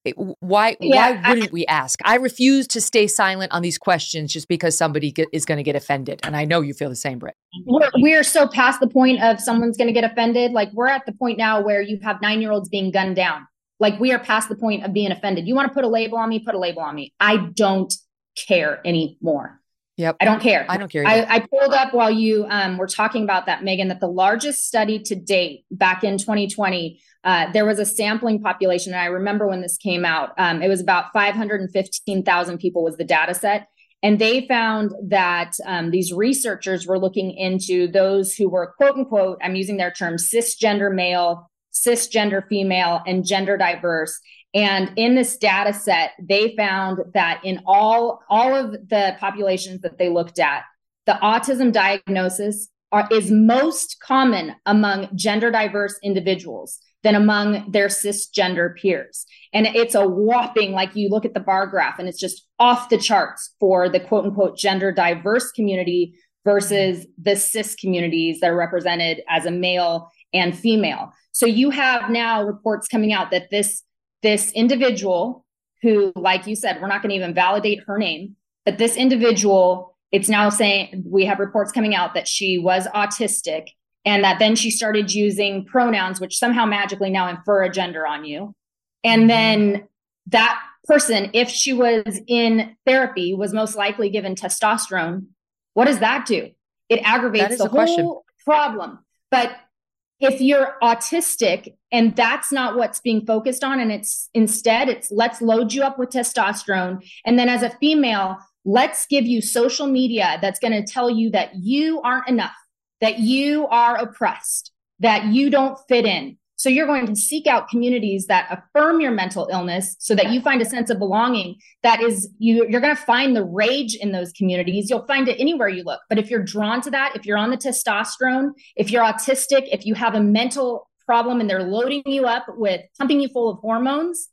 Why Yeah, why wouldn't we ask? I refuse to stay silent on these questions just because somebody get, is going to get offended. And I know you feel the same, Britt. We're, we're so past the point of someone's going to get offended. Like, we're at the point now where you have nine-year-olds being gunned down. Like, we are past the point of being offended. You want to put a label on me? Put a label on me. I don't care anymore. Yep. I don't care. I don't care. I, I pulled up while you um, were talking about that, Megan, that the largest study to date back in twenty twenty, uh, there was a sampling population. And I remember when this came out, um, it was about five hundred fifteen thousand people was the data set. And they found that um, these researchers were looking into those who were, quote unquote, I'm using their term, cisgender male, cisgender female, and gender diverse. And in this data set, they found that in all, all of the populations that they looked at, the autism diagnosis are, is most common among gender diverse individuals than among their cisgender peers. And it's a whopping, like, you look at the bar graph and it's just off the charts for the quote unquote gender diverse community versus the cis communities that are represented as a male and female. So you have now reports coming out that this This individual who, like you said, we're not going to even validate her name, but this individual, it's now saying, we have reports coming out that she was autistic and that then she started using pronouns, which somehow magically now infer a gender on you. And then that person, if she was in therapy, was most likely given testosterone. What does that do? It aggravates the whole question. problem. But if you're autistic and that's not what's being focused on, and it's instead it's let's load you up with testosterone. And then as a female, let's give you social media that's going to tell you that you aren't enough, that you are oppressed, that you don't fit in. So you're going to seek out communities that affirm your mental illness so that you find a sense of belonging. That is, you, you're going to find the rage in those communities. You'll find it anywhere you look. But if you're drawn to that, if you're on the testosterone, if you're autistic, if you have a mental problem and they're loading you up with pumping you full of hormones,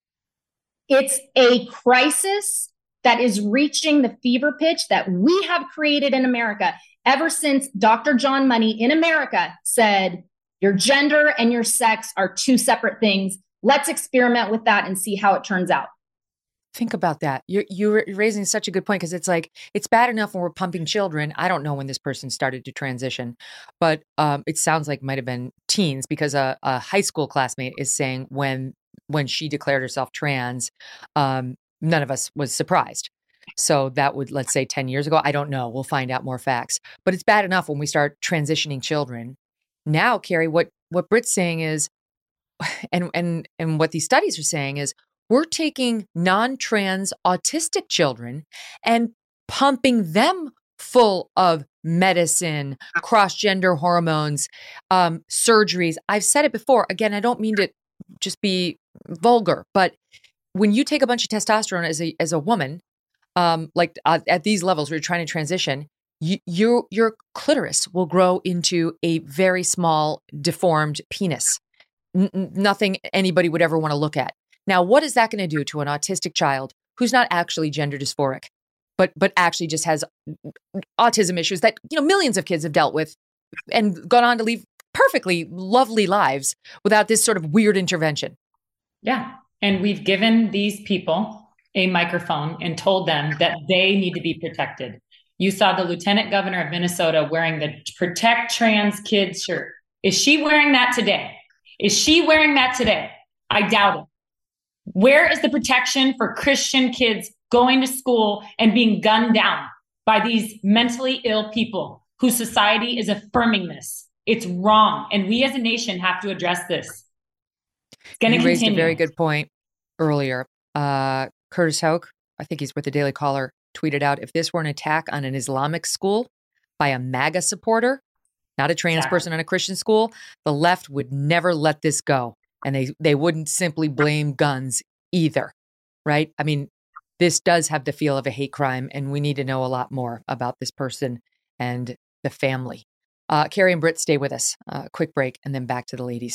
it's a crisis that is reaching the fever pitch that we have created in America ever since Doctor John Money in America said, your gender and your sex are two separate things. Let's experiment with that and see how it turns out. Think about that. You're, you're raising such a good point, because it's like, it's bad enough when we're pumping children. I don't know when this person started to transition, but um, it sounds like it might have been teens, because a, a high school classmate is saying when when she declared herself trans, um, none of us was surprised. So that would, let's say ten years ago. I don't know. We'll find out more facts. But it's bad enough when we start transitioning children. Now, Carrie, what, what Britt's saying is, and, and, and what these studies are saying is, we're taking non-trans autistic children and pumping them full of medicine, cross-gender hormones, um, surgeries. I've said it before. Again, I don't mean to just be vulgar, but when you take a bunch of testosterone as a as a woman, um, like uh, at these levels where you're trying to transition, you, your your clitoris will grow into a very small, deformed penis. N- nothing anybody would ever want to look at. Now, what is that going to do to an autistic child who's not actually gender dysphoric, but but actually just has autism issues that, you know, millions of kids have dealt with and gone on to live perfectly lovely lives without this sort of weird intervention? Yeah. And we've given these people a microphone and told them that they need to be protected. You saw the Lieutenant Governor of Minnesota wearing the Protect Trans Kids shirt. Is she wearing that today? Is she wearing that today? I doubt it. Where is the protection for Christian kids going to school and being gunned down by these mentally ill people whose society is affirming this? It's wrong. And we as a nation have to address this. It's going to continue. You raised a very good point earlier. Uh, Curtis Hoke, I think he's with the Daily Caller, tweeted out, if this were an attack on an Islamic school by a MAGA supporter, not a trans Exactly. person in a Christian school, the left would never let this go. And they, they wouldn't simply blame guns either, right? I mean, this does have the feel of a hate crime, and we need to know a lot more about this person and the family. Uh, Carrie and Britt, stay with us. Uh, quick break, and then back to the ladies.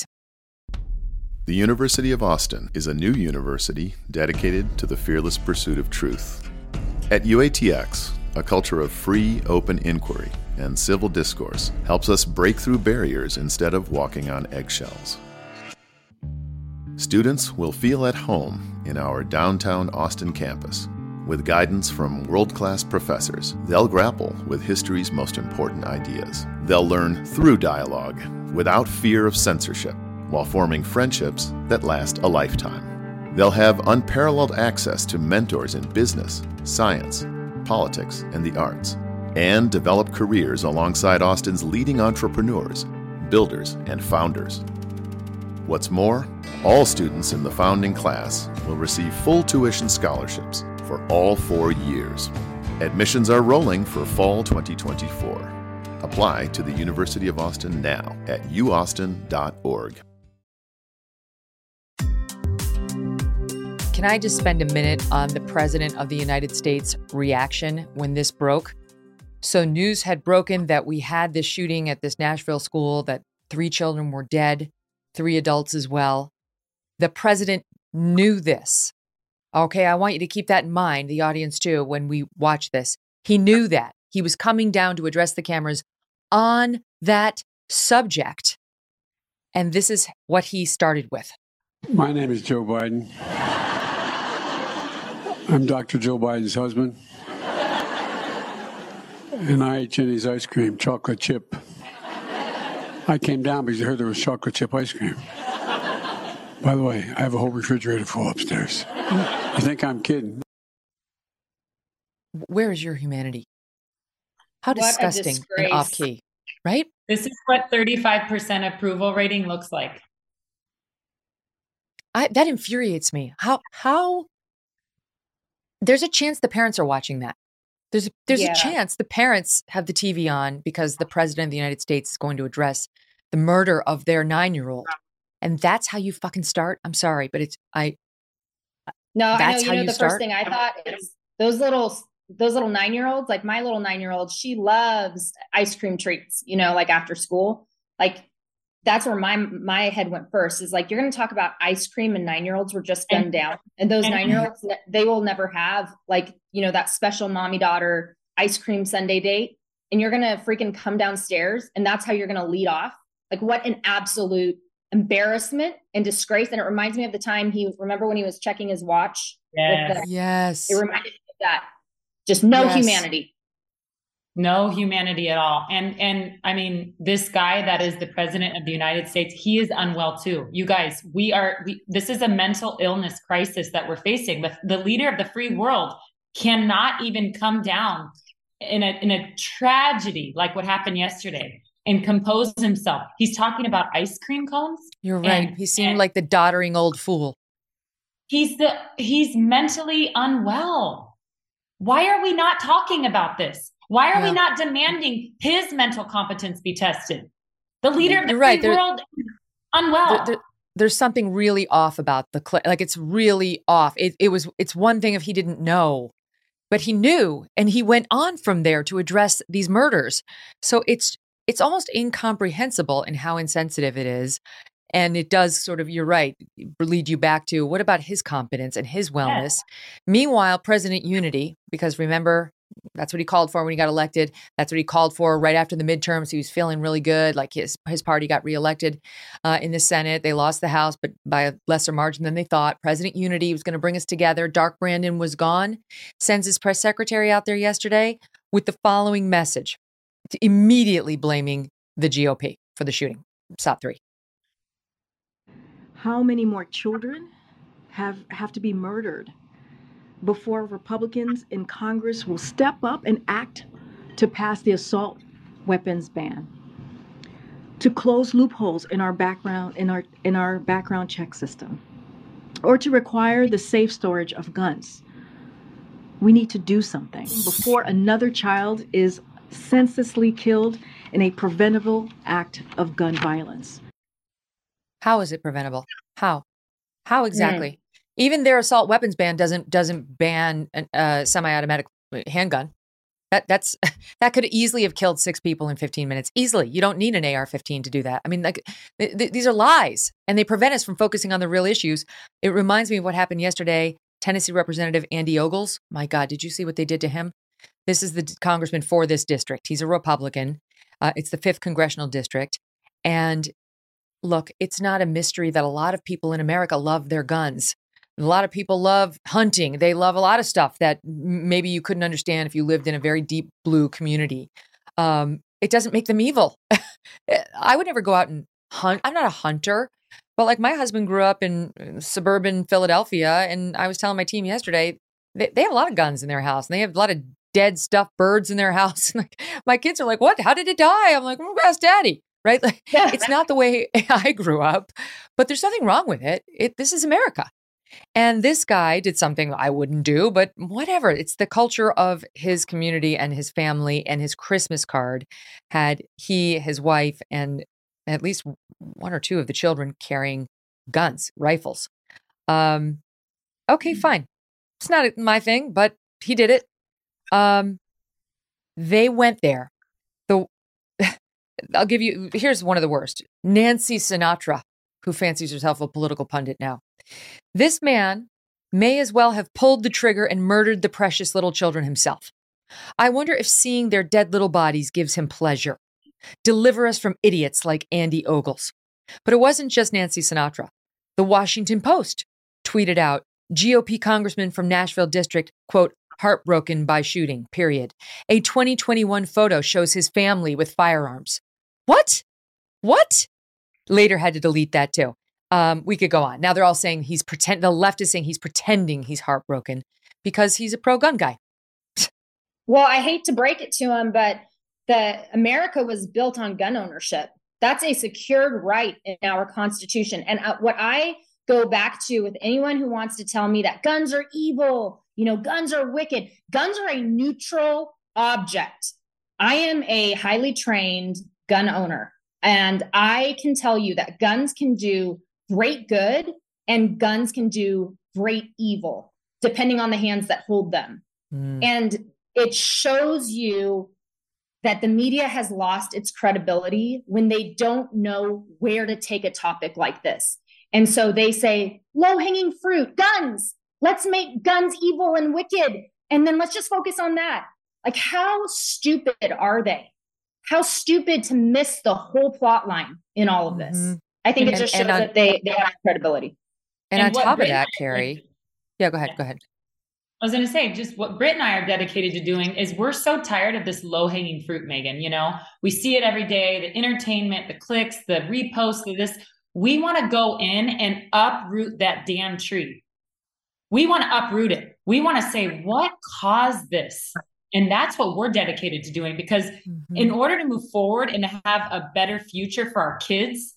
The University of Austin is a new university dedicated to the fearless pursuit of truth. At U A T X, a culture of free, open inquiry and civil discourse helps us break through barriers instead of walking on eggshells. Students will feel at home in our downtown Austin campus. With guidance from world-class professors, they'll grapple with history's most important ideas. They'll learn through dialogue, without fear of censorship, while forming friendships that last a lifetime. They'll have unparalleled access to mentors in business, science, politics, and the arts, and develop careers alongside Austin's leading entrepreneurs, builders, and founders. What's more, all students in the founding class will receive full tuition scholarships for all four years. Admissions are rolling for fall twenty twenty-four. Apply to the University of Austin now at u austin dot org. Can I just spend a minute on the President of the United States' reaction when this broke? So news had broken that we had this shooting at this Nashville school, that three children were dead, three adults as well. The president knew this. Okay, I want you to keep that in mind, the audience too, when we watch this. He knew that. He was coming down to address the cameras on that subject. And this is what he started with. My name is Joe Biden. I'm Doctor Joe Biden's husband. And I ate Jenny's ice cream, chocolate chip. I came down because I heard there was chocolate chip ice cream. By the way, I have a whole refrigerator full upstairs. I think I'm kidding. Where is your humanity? How What a disgusting and disgrace. off key, right? This is what thirty-five percent approval rating looks like. I, that infuriates me. How, how, there's a chance the parents are watching that. There's, there's Yeah. a chance the parents have the T V on because the president of the United States is going to address the murder of their nine-year-old. And that's how you fucking start. I'm sorry, but it's, I, No, I know. That's You how know, you the start? first thing I thought is those little those little nine year olds, like my little nine year old, she loves ice cream treats. You know, like after school, like that's where my my head went first. Is like you're going to talk about ice cream, and nine year olds were just gunned And- down, and those and- nine year olds, they will never have like you know that special mommy daughter ice cream Sunday date, and you're going to freaking come downstairs, and that's how you're going to lead off. Like what an absolute embarrassment and disgrace. And it reminds me of the time he remember when he was checking his watch. Yes. With the, yes. it reminded me of that. Just no Yes. humanity. No humanity at all. And and I mean, this guy that is the president of the United States, he is unwell too. You guys, we are we, this is a mental illness crisis that we're facing. The, the leader of the free world cannot even come down in a in a tragedy like what happened yesterday and compose himself. He's talking about ice cream cones. You're right. And- He seemed and- like the doddering old fool. He's the he's mentally unwell. Why are we not talking about this? Why are Yeah. we not demanding his mental competence be tested? The leader of the You're right. free There- world is unwell. There- there- there's something really off about the cl- like it's really off. It, it was it's one thing if he didn't know, but he knew, and he went on from there to address these murders. So it's it's almost incomprehensible in how insensitive it is. And it does sort of, you're right, lead you back to what about his competence and his wellness? Meanwhile, President Unity, because remember, that's what he called for when he got elected. That's what he called for right after the midterms. He was feeling really good. Like his his party got reelected uh, in the Senate. They lost the House, but by a lesser margin than they thought. President Unity was going to bring us together. Dark Brandon was gone. Sends his press secretary out there yesterday with the following message, immediately blaming the G O P for the shooting. S O T three. How many more children have have to be murdered before Republicans in Congress will step up and act to pass the assault weapons ban, to close loopholes in our background in our in our background check system, or to require the safe storage of guns? We need to do something before another child is senselessly killed in a preventable act of gun violence. How is it preventable? How? How exactly? Even their assault weapons ban doesn't doesn't ban a uh, semi-automatic handgun. That that's that could easily have killed six people in fifteen minutes. Easily, you don't need an A R fifteen to do that. I mean, like th- th- these are lies, and they prevent us from focusing on the real issues. It reminds me of what happened yesterday. Tennessee Representative Andy Ogles. My God, did you see what they did to him? This is the d- congressman for this district. He's a Republican. Uh, it's the fifth congressional district, and look, it's not a mystery that a lot of people in America love their guns. A lot of people love hunting. They love a lot of stuff that maybe you couldn't understand if you lived in a very deep blue community. Um, it doesn't make them evil. I would never go out and hunt. I'm not a hunter, but like my husband grew up in suburban Philadelphia, and I was telling my team yesterday, they, they have a lot of guns in their house, and they have a lot of dead stuffed birds in their house. And like, my kids are like, "What? How did it die?" I'm like, "Well, ask Daddy." Right? Like, it's not the way I grew up, but there's nothing wrong with it. It this is America. And this guy did something I wouldn't do, but whatever. It's the culture of his community and his family, and his Christmas card had he, his wife, and at least one or two of the children carrying guns, rifles. Um, okay, fine. It's not my thing, but he did it. Um, they went there. The I'll give you, here's one of the worst. Nancy Sinatra, who fancies herself a political pundit now. This man may as well have pulled the trigger and murdered the precious little children himself. I wonder if seeing their dead little bodies gives him pleasure. Deliver us from idiots like Andy Ogles. But it wasn't just Nancy Sinatra. The Washington Post tweeted out, G O P congressman from Nashville district, quote, heartbroken by shooting, period. A twenty twenty-one photo shows his family with firearms. What? What? Later had to delete that too. Um, we could go on. Now they're all saying he's pretend. The left is saying he's pretending he's heartbroken because he's a pro-gun guy. Well, I hate to break it to him, but the America was built on gun ownership. That's a secured right in our Constitution. And uh, what I go back to with anyone who wants to tell me that guns are evil, you know, guns are wicked. Guns are a neutral object. I am a highly trained gun owner, and I can tell you that guns can do great good and guns can do great evil, depending on the hands that hold them. Mm. And it shows you that the media has lost its credibility when they don't know where to take a topic like this. And so they say, low-hanging fruit, guns. Let's make guns evil and wicked. And then let's just focus on that. Like, how stupid are they? How stupid to miss the whole plot line in all of this. Mm-hmm. I think and, it just shows on, that they, they have credibility. And, and on top Brit, of that, Carrie, yeah, go ahead, yeah. go ahead. I was going to say, just what Britt and I are dedicated to doing is we're so tired of this low-hanging fruit, Megan. You know, we see it every day, the entertainment, the clicks, the reposts, the this. We want to go in and uproot that damn tree. We want to uproot it. We want to say, what caused this? And that's what we're dedicated to doing, because mm-hmm. in order to move forward and to have a better future for our kids,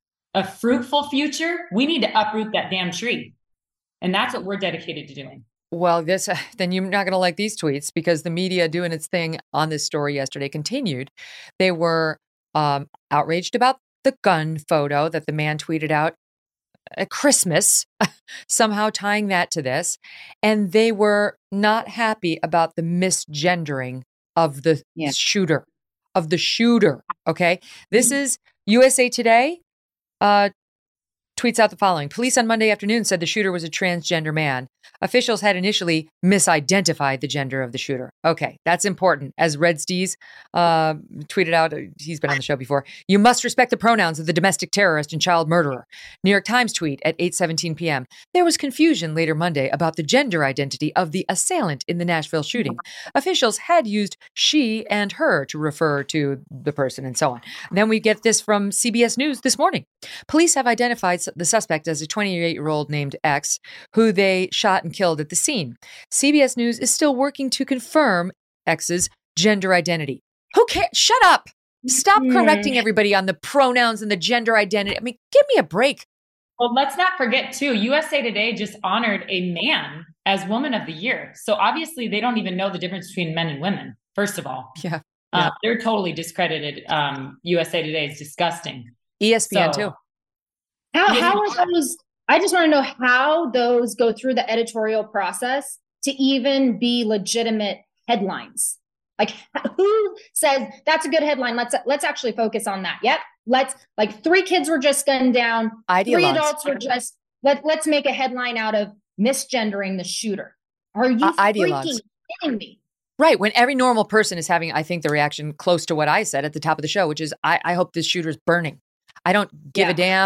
a fruitful future, we need to uproot that damn tree. And that's what we're dedicated to doing. Well, this uh, then you're not going to like these tweets, because the media doing its thing on this story yesterday continued. They were um, outraged about the gun photo that the man tweeted out at Christmas, somehow tying that to this. And they were not happy about the misgendering of the yeah. shooter, of the shooter. Okay. This mm-hmm. is U S A Today. Uh, tweets out the following. Police on Monday afternoon said the shooter was a transgender man. Officials had initially misidentified the gender of the shooter. Okay, that's important. As Red Stees uh, tweeted out, he's been on the show before, you must respect the pronouns of the domestic terrorist and child murderer. New York Times tweet at eight seventeen p.m. There was confusion later Monday about the gender identity of the assailant in the Nashville shooting. Officials had used she and her to refer to the person and so on. And then we get this from C B S News this morning. Police have identified the suspect as a twenty-eight-year-old named X, who they shot and killed at the scene. C B S News is still working to confirm X's gender identity. Who cares? Shut up. Stop correcting everybody on the pronouns and the gender identity. I mean, give me a break. Well, let's not forget, too, U S A Today just honored a man as Woman of the Year. So obviously they don't even know the difference between men and women, first of all. Yeah. Uh, yeah. They're totally discredited. Um, U S A Today is disgusting. E S P N, so, too. How, how are those? I just want to know how those go through the editorial process to even be legitimate headlines. Like, who says that's a good headline? Let's let's actually focus on that. Yep. Let's like three kids were just gunned down. Ideologues. Three adults were just let let's make a headline out of misgendering the shooter. Are you uh, freaking kidding me? Right. When every normal person is having, I think, the reaction close to what I said at the top of the show, which is, I, I hope this shooter's burning. I don't give yeah. a damn.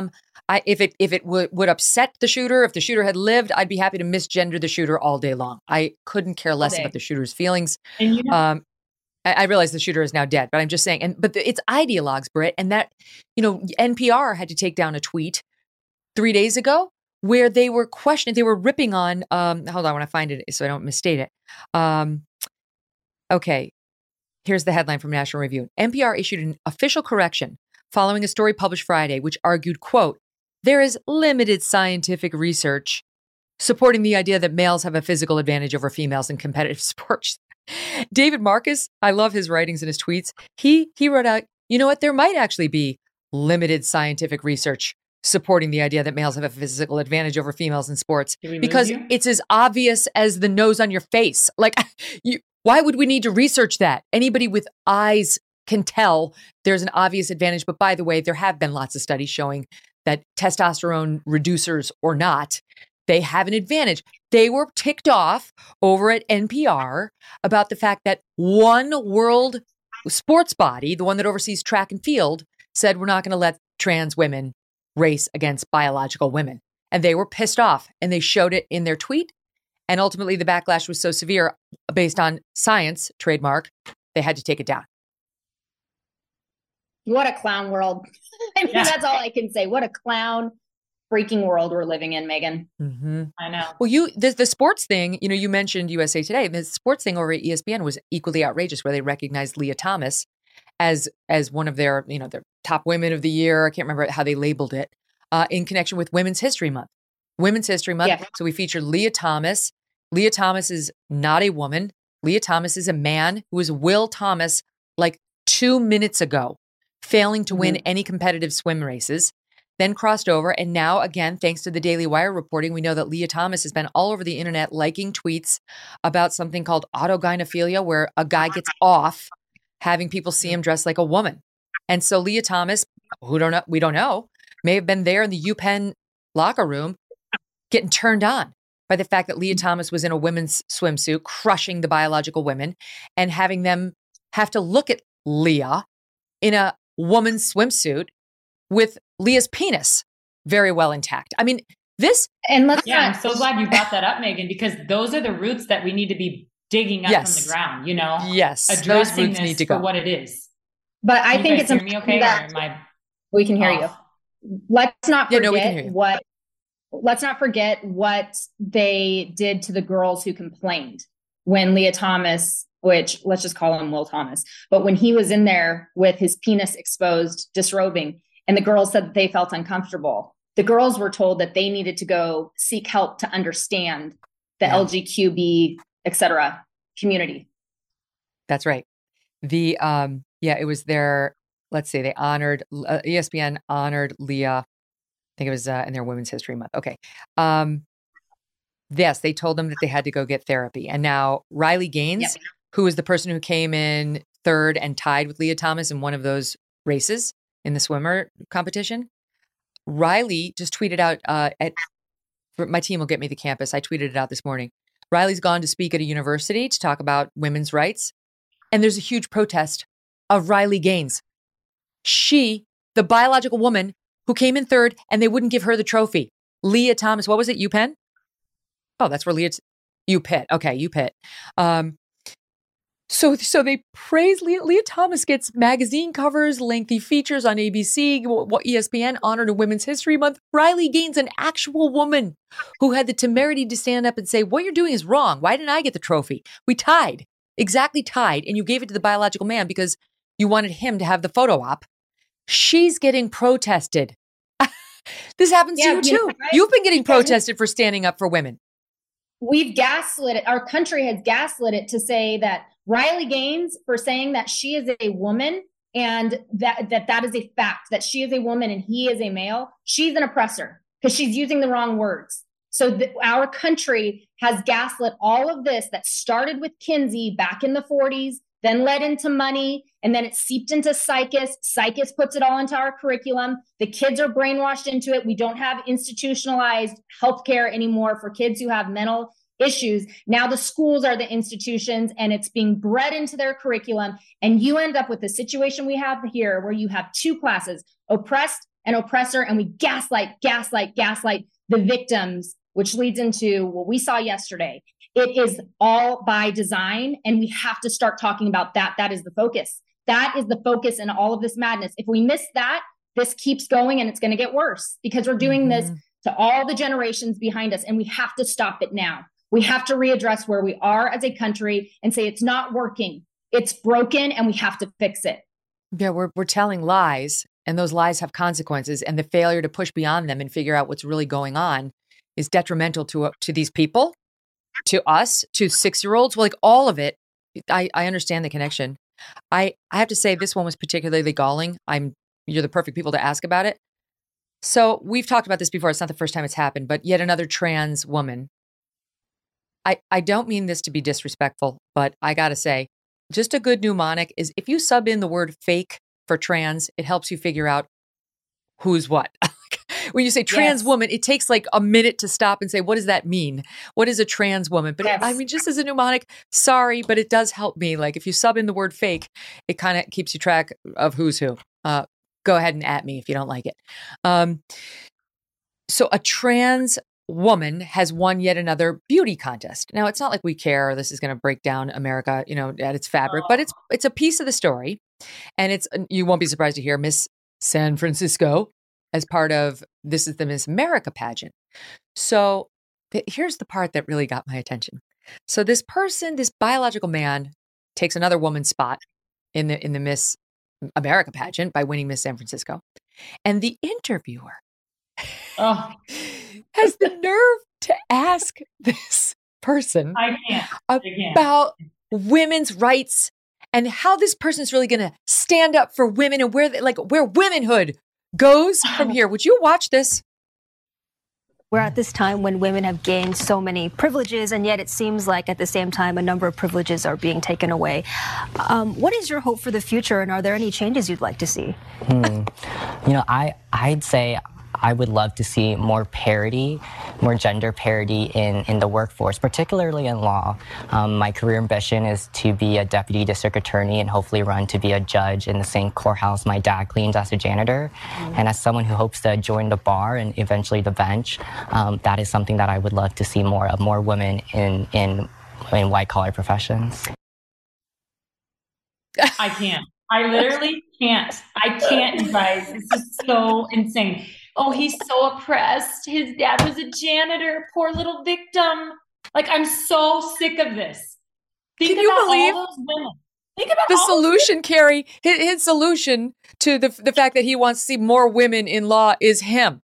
I, if it if it would would upset the shooter, if the shooter had lived, I'd be happy to misgender the shooter all day long. I couldn't care less about the shooter's feelings. And you know, um, I, I realize the shooter is now dead, but I'm just saying. And but the, it's ideologues, Britt, and that you know N P R had to take down a tweet three days ago where they were questioning, they were ripping on. Um, hold on, I want to find it so I don't misstate it. Um, okay, here's the headline from National Review. N P R issued an official correction following a story published Friday, which argued, quote, there is limited scientific research supporting the idea that males have a physical advantage over females in competitive sports. David Marcus, I love his writings and his tweets. He he wrote out, you know what, there might actually be limited scientific research supporting the idea that males have a physical advantage over females in sports because it's as obvious as the nose on your face. Like, you, why would we need to research that? Anybody with eyes can tell there's an obvious advantage. But by the way, there have been lots of studies showing that testosterone reducers or not, they have an advantage. They were ticked off over at N P R about the fact that one world sports body, the one that oversees track and field, said we're not going to let trans women race against biological women. And they were pissed off and they showed it in their tweet. And ultimately the backlash was so severe based on science, trademark, they had to take it down. What a clown world. I mean, yeah. That's all I can say. What a clown freaking world we're living in, Megan. Mm-hmm. I know. Well, you the, the sports thing, you know, you mentioned U S A Today. The sports thing over at E S P N was equally outrageous, where they recognized Leah Thomas as as one of their, you know, their top women of the year. I can't remember how they labeled it, uh, in connection with Women's History Month. Women's History Month. Yeah. So we featured Leah Thomas. Leah Thomas is not a woman. Leah Thomas is a man who was Will Thomas like two minutes ago, failing to win mm-hmm. any competitive swim races, then crossed over. And now, again, thanks to the Daily Wire reporting, we know that Leah Thomas has been all over the internet liking tweets about something called autogynephilia, where a guy gets off having people see him dressed like a woman. And so Leah Thomas, who don't know, we don't know, may have been there in the UPenn locker room getting turned on by the fact that Leah Thomas was in a women's swimsuit, crushing the biological women, and having them have to look at Leah in a woman's swimsuit with Leah's penis very well intact. I mean, this... and let's Yeah, not, I'm so glad you brought that up, Megan, because those are the roots that we need to be digging up yes. from the ground, you know? Yes, addressing those roots this need to for go. what it is. But I Can think you it's guys hear me okay, that or am I we can hear off? you. Let's not Yeah, forget no, we can hear you. what let's not forget what they did to the girls who complained when Leah Thomas, which let's just call him Will Thomas, but when he was in there with his penis exposed, disrobing, and the girls said that they felt uncomfortable. The girls were told that they needed to go seek help to understand the Yeah. L G B T Q, et cetera community. That's right. The, um, yeah, it was their, let's say they honored, uh, E S P N honored Leah. I think it was uh, in their Women's History Month. Okay. Um, yes, they told them that they had to go get therapy. And now Riley Gaines, Yep. who was the person who came in third and tied with Leah Thomas in one of those races in the swimmer competition, Riley just tweeted out uh, at, my team will get me the campus. I tweeted it out this morning. Riley's gone to speak at a university to talk about women's rights. And there's a huge protest of Riley Gaines. She, the biological woman who came in third, and they wouldn't give her the trophy. Leah Thomas, what was it? UPenn? Oh, that's where Leah, UPitt. Okay, UPitt. Um, so, so they praise Leah. Leah Thomas gets magazine covers, lengthy features on A B C, what E S P N honored a Women's History Month. Riley Gaines, an actual woman who had the temerity to stand up and say, what you're doing is wrong. Why didn't I get the trophy? We tied, exactly tied. And you gave it to the biological man because you wanted him to have the photo op. She's getting protested. This happens Yeah, to you too. you know, right? You've been getting protested for standing up for women. We've gaslit it. Our country has gaslit it to say that Riley Gaines, for saying that she is a woman and that that, that is a fact, that she is a woman and he is a male, she's an oppressor because she's using the wrong words. So the, our country has gaslit all of this that started with Kinsey back in the forties, then led into money, and then it seeped into Psychus. Psychus puts it all into our curriculum. The kids are brainwashed into it. We don't have institutionalized healthcare anymore for kids who have mental issues. Now the schools are the institutions and it's being bred into their curriculum. And you end up with the situation we have here where you have two classes, oppressed and oppressor, and we gaslight, gaslight, gaslight the victims, which leads into what we saw yesterday. It is all by design, and we have to start talking about that. That is the focus. That is the focus in all of this madness. If we miss that, this keeps going and it's going to get worse because we're doing mm-hmm. this to all the generations behind us, and we have to stop it now. We have to readdress where we are as a country and say it's not working. It's broken and we have to fix it. Yeah, we're we're telling lies, and those lies have consequences, and the failure to push beyond them and figure out what's really going on is detrimental to to these people, to us, to six-year-olds, like all of it. I, I understand the connection. I, I have to say this one was particularly galling. I'm you're the perfect people to ask about it. So we've talked about this before. It's not the first time it's happened, but yet another trans woman. I, I don't mean this to be disrespectful, but I got to say, just a good mnemonic is if you sub in the word fake for trans, it helps you figure out who's what. When you say trans yes. woman, it takes like a minute to stop and say, what does that mean? What is a trans woman? But yes. I mean, just as a mnemonic, sorry, but it does help me. Like if you sub in the word fake, it kind of keeps you track of who's who. Uh, go ahead and at me if you don't like it. Um, so a trans woman has won yet another beauty contest. Now, it's not like we care. This is going to break down America, you know, at its fabric, but it's it's a piece of the story. And it's you won't be surprised to hear Miss San Francisco as part of this is the Miss America pageant. So th- here's the part that really got my attention. So this person, this biological man, takes another woman's spot in the in the Miss America pageant by winning Miss San Francisco. And the interviewer oh. has the nerve to ask this person I can't. I can't. about women's rights and how this person is really going to stand up for women and where they, like where womanhood goes from here. Would you watch this? We're at this time when women have gained so many privileges, and yet it seems like at the same time a number of privileges are being taken away. Um, what is your hope for the future, and are there any changes you'd like to see? Hmm. You know, I, I'd say I would love to see more parity, more gender parity in, in the workforce, particularly in law. Um, my career ambition is to be a deputy district attorney and hopefully run to be a judge in the same courthouse my dad cleans as a janitor. Mm-hmm. And as someone who hopes to join the bar and eventually the bench, um, that is something that I would love to see more of, more women in, in, in white-collar professions. I can't. I literally can't. I can't, you guys. This is so insane. Oh, he's so oppressed. His dad was a janitor. Poor little victim. Like, I'm so sick of this. Think Can you about believe all those women. Think about the all solution, Carrie? His, his solution to the the fact that he wants to see more women in law is him,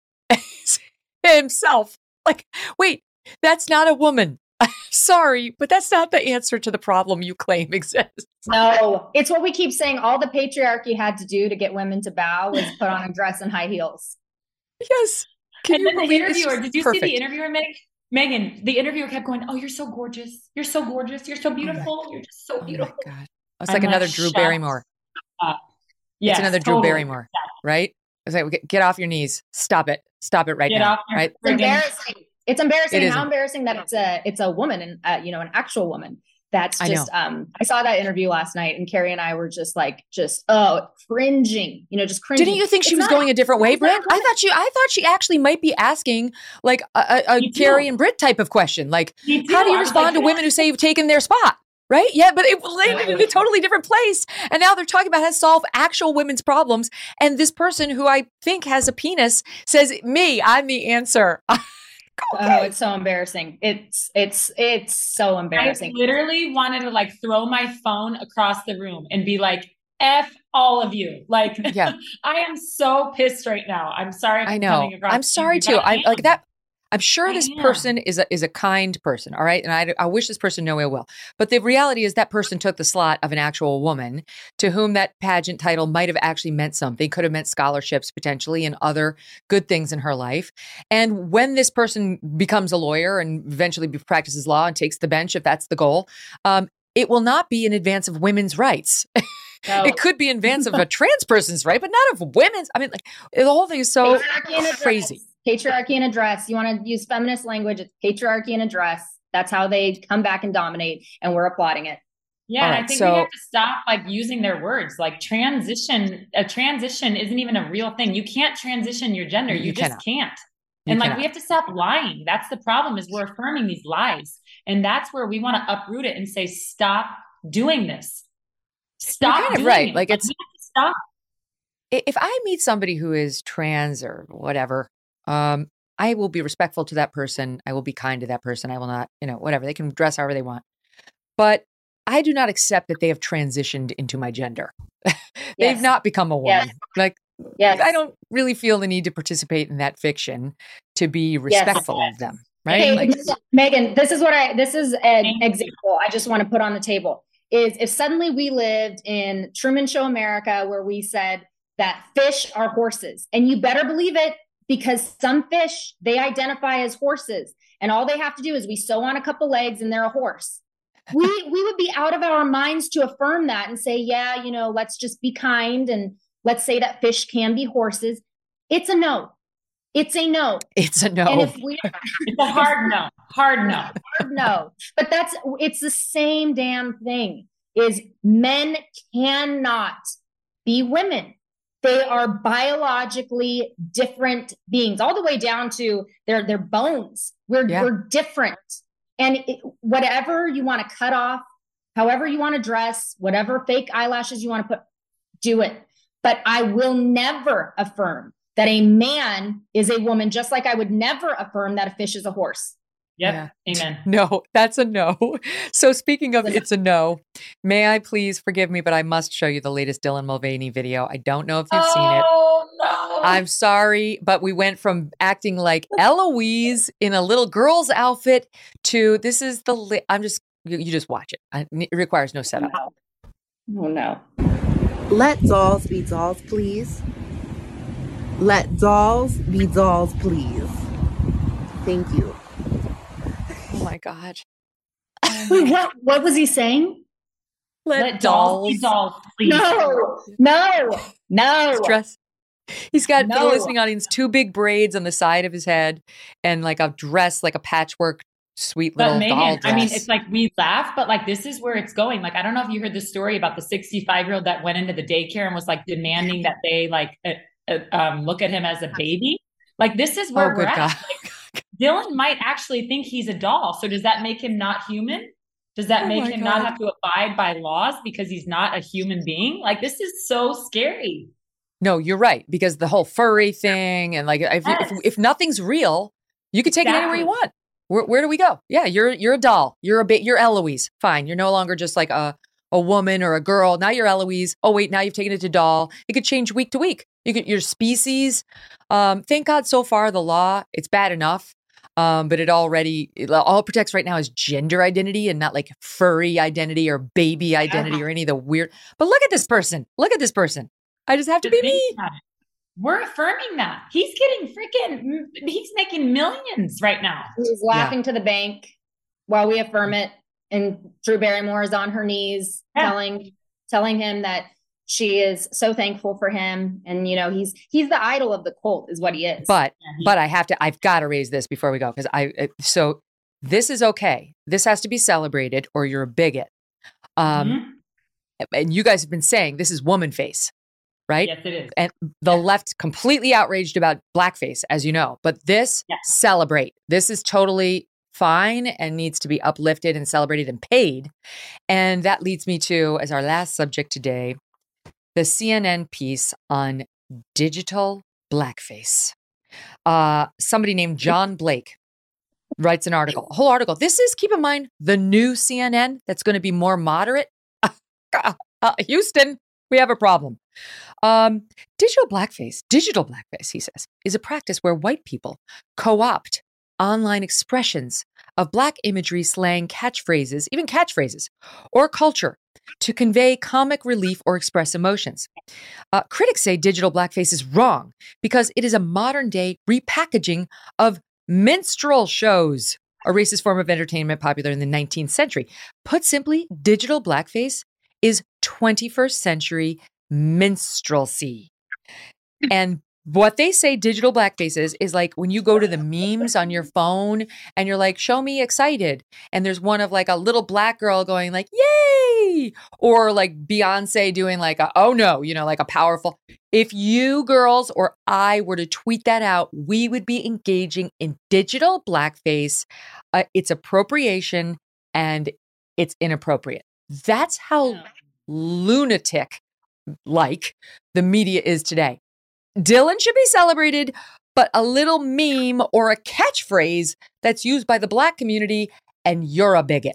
himself. Like, wait, that's not a woman. Sorry, but that's not the answer to the problem you claim exists. No, it's what we keep saying. All the patriarchy had to do to get women to bow was put on a dress and high heels. Yes. Can and you then the believe interviewer, did you perfect. see the interviewer, Meg? Megan, the interviewer kept going, oh, you're so gorgeous. You're so gorgeous. You're so beautiful. Oh you're just so beautiful. Oh my God. It's like I'm another like, Drew Barrymore. Yes, it's another totally. Drew Barrymore, right? It's like, get, get off your knees. Stop it. Stop it right get now. Off your right? It's embarrassing. It's embarrassing. It How embarrassing that it's a it's a woman and uh, you know, an actual woman. That's just, I um, I saw that interview last night and Carrie and I were just like, just, oh, cringing, you know, just cringing. Didn't you think she it's was not, going a different way, Britt? I thought she, I thought she actually might be asking like a, a, a Carrie and Britt type of question. Like, how do you respond like, to women who say you've taken their spot? Right? Yeah, but it landed in a totally different place. And now they're talking about how to solve actual women's problems. And this person who I think has a penis says, me, I'm the answer. Okay. Oh, it's so embarrassing. It's, it's, it's so embarrassing. I literally wanted to like throw my phone across the room and be like, F all of you. Like, yeah. I am so pissed right now. I'm sorry. I know. I'm sorry too. I like that. I'm sure I this am. person is a, is a kind person. All right. And I, I wish this person no ill will. But the reality is that person took the slot of an actual woman to whom that pageant title might have actually meant something, could have meant scholarships potentially and other good things in her life. And when this person becomes a lawyer and eventually practices law and takes the bench, if that's the goal, um, it will not be in advance of women's rights. No. It could be in advance of a trans person's right, but not of women's. I mean, like the whole thing is so crazy. Patriarchy in a dress. You want to use feminist language. It's patriarchy in a dress. That's how they come back and dominate. And we're applauding it. Yeah, All and right, I think so we have to stop like using their words. Like transition, a transition isn't even a real thing. You can't transition your gender. you, You you just cannot. can't. You And like cannot. we have to stop lying. That's the problem is we're affirming these lies. And that's where we want to uproot it and say, stop doing this. Stop You're kind of doing right. it. Like it's we have to stop. If I meet somebody who is trans or whatever, um, I will be respectful to that person. I will be kind to that person. I will not, you know, whatever. They can dress however they want. But I do not accept that they have transitioned into my gender. They've Yes. not become a woman. Yes. Like, Yes. I don't really feel the need to participate in that fiction to be respectful of them. Right? Hey, Like, Megan, this is what I, this is an example I just want to put on the table is if suddenly we lived in Truman Show America where we said that fish are horses, and you better believe it because some fish, they identify as horses and all they have to do is we sew on a couple legs and they're a horse. We, we would be out of our minds to affirm that and say, yeah, you know, let's just be kind and let's say that fish can be horses. It's a no. It's a no. It's a no. And if we, it's a hard no. Hard no. Hard no. But that's, it's the same damn thing is men cannot be women. They are biologically different beings all the way down to their, their bones. We're, Yeah. we're different. And it, whatever you want to cut off, however you want to dress, whatever fake eyelashes you want to put, do it. But I will never affirm that a man is a woman, just like I would never affirm that a fish is a horse. Yep. Yeah. Amen. No, that's a no. So speaking of it's a no, may I please forgive me, but I must show you the latest Dylan Mulvaney video. I don't know if you've oh, seen it. Oh, no. I'm sorry, but we went from acting like Eloise in a little girl's outfit to this is the, li- I'm just, you, you just watch it. I, it requires no setup. Oh, no. Let dolls be dolls, please. Let dolls be dolls, please. Thank you. Oh my God. Wait, what, what was he saying? Let, Let dolls be dolls, please. No, no, no. Dress. He's got, No. for the listening audience, two big braids on the side of his head and like a dress, like a patchwork, sweet little But Megan, doll dress. I mean, it's like we laugh, but like this is where it's going. Like, I don't know if you heard the story about the sixty-five year old that went into the daycare and was like demanding that they like uh, uh, um, look at him as a baby. Like, this is where Oh, we're good at. God. Like, Dylan might actually think he's a doll. So does that make him not human? Does that Oh make my him God. not have to abide by laws because he's not a human being? Like, this is so scary. No, you're right. Because the whole furry thing and like, if, Yes. if, if nothing's real, you can take it anywhere you Exactly. want. Where, where do we go? Yeah, you're you're a doll. You're a bit. You're Eloise. Fine. You're no longer just like a a woman or a girl. Now you're Eloise. Oh wait, now you've taken it to doll. It could change week to week. You could your species. Um, thank God so far the law it's bad enough, um, but it already it, all it protects right now is gender identity and not like furry identity or baby identity Yeah. or any of the weird. But look at this person. Look at this person. I just have to Just be think me. about it. We're affirming that. He's getting freaking, he's making millions right now. He's laughing to the bank while we affirm it. And Drew Barrymore is on her knees Yeah. telling telling him that she is so thankful for him. And, you know, he's he's the idol of the cult is what he is. But Yeah, he- but I have to. I've got to raise this before we go because I. it- So this is okay. This has to be celebrated, or you're a bigot. Um, Mhm. and you guys have been saying this is woman face, right? Yes, it is. And the left completely outraged about blackface, as you know. But this Yeah. celebrate. This is totally fine and needs to be uplifted and celebrated and paid. And that leads me to, as our last subject today, the C N N piece on digital blackface. Uh, somebody named John Blake writes an article, a whole article. This is, keep in mind, the new C N N that's going to be more moderate. Uh, Houston, we have a problem. Um, digital blackface, digital blackface, he says, is a practice where white people co-opt online expressions of black imagery, slang, catchphrases, even catchphrases, or culture to convey comic relief or express emotions. Uh, critics say digital blackface is wrong because it is a modern day repackaging of minstrel shows, a racist form of entertainment popular in the nineteenth century. Put simply, digital blackface is twenty-first century minstrelsy. And what they say digital blackface is, is like when you go to the memes on your phone and you're like, show me excited. And there's one of like a little black girl going like, yay, yay, or like Beyonce doing like a, oh no, you know, like a powerful. If you girls or I were to tweet that out, we would be engaging in digital blackface. Uh, it's appropriation and it's inappropriate. That's how lunatic like the media is today. Dylan should be celebrated, but a little meme or a catchphrase that's used by the Black community, and you're a bigot.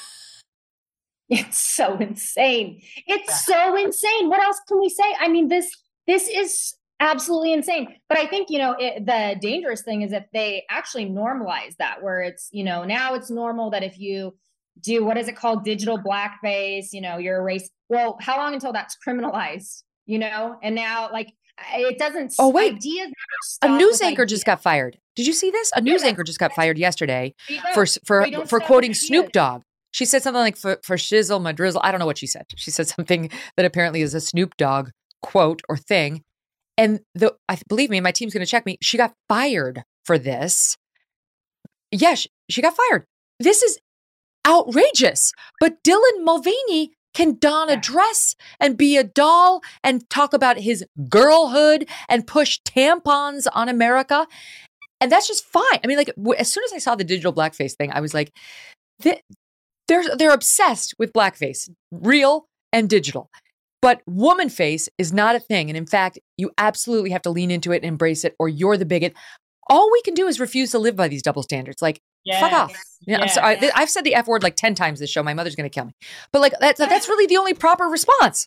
It's so insane. It's so insane. What else can we say? I mean, this this is absolutely insane. But I think, you know, it, the dangerous thing is if they actually normalize that, where it's, you know, now it's normal that if you do, what is it called? Digital blackface, you know, you're a race. Well, how long until that's criminalized, you know? And now, like, it doesn't. Oh, wait. Ideas a news anchor ideas. just got fired. Did you see this? A news yeah. anchor just got fired yesterday for for for quoting Snoop Dogg. She said something like for, for shizzle, my drizzle. I don't know what she said. She said something that apparently is a Snoop Dogg quote or thing. And the I believe me, my team's going to check me. She got fired for this. Yes, yeah, she, she got fired. This is outrageous. But Dylan Mulvaney can don a dress and be a doll and talk about his girlhood and push tampons on America. And that's just fine. I mean, like, w- as soon as I saw the digital blackface thing, I was like, they're, they're obsessed with blackface, real and digital. But woman face is not a thing. And in fact, you absolutely have to lean into it and embrace it, or you're the bigot. All we can do is refuse to live by these double standards. Like, yes. fuck off. You know, yes. I'm sorry. I've said the F word like ten times this show. My mother's going to kill me. But like, that's, that's really the only proper response.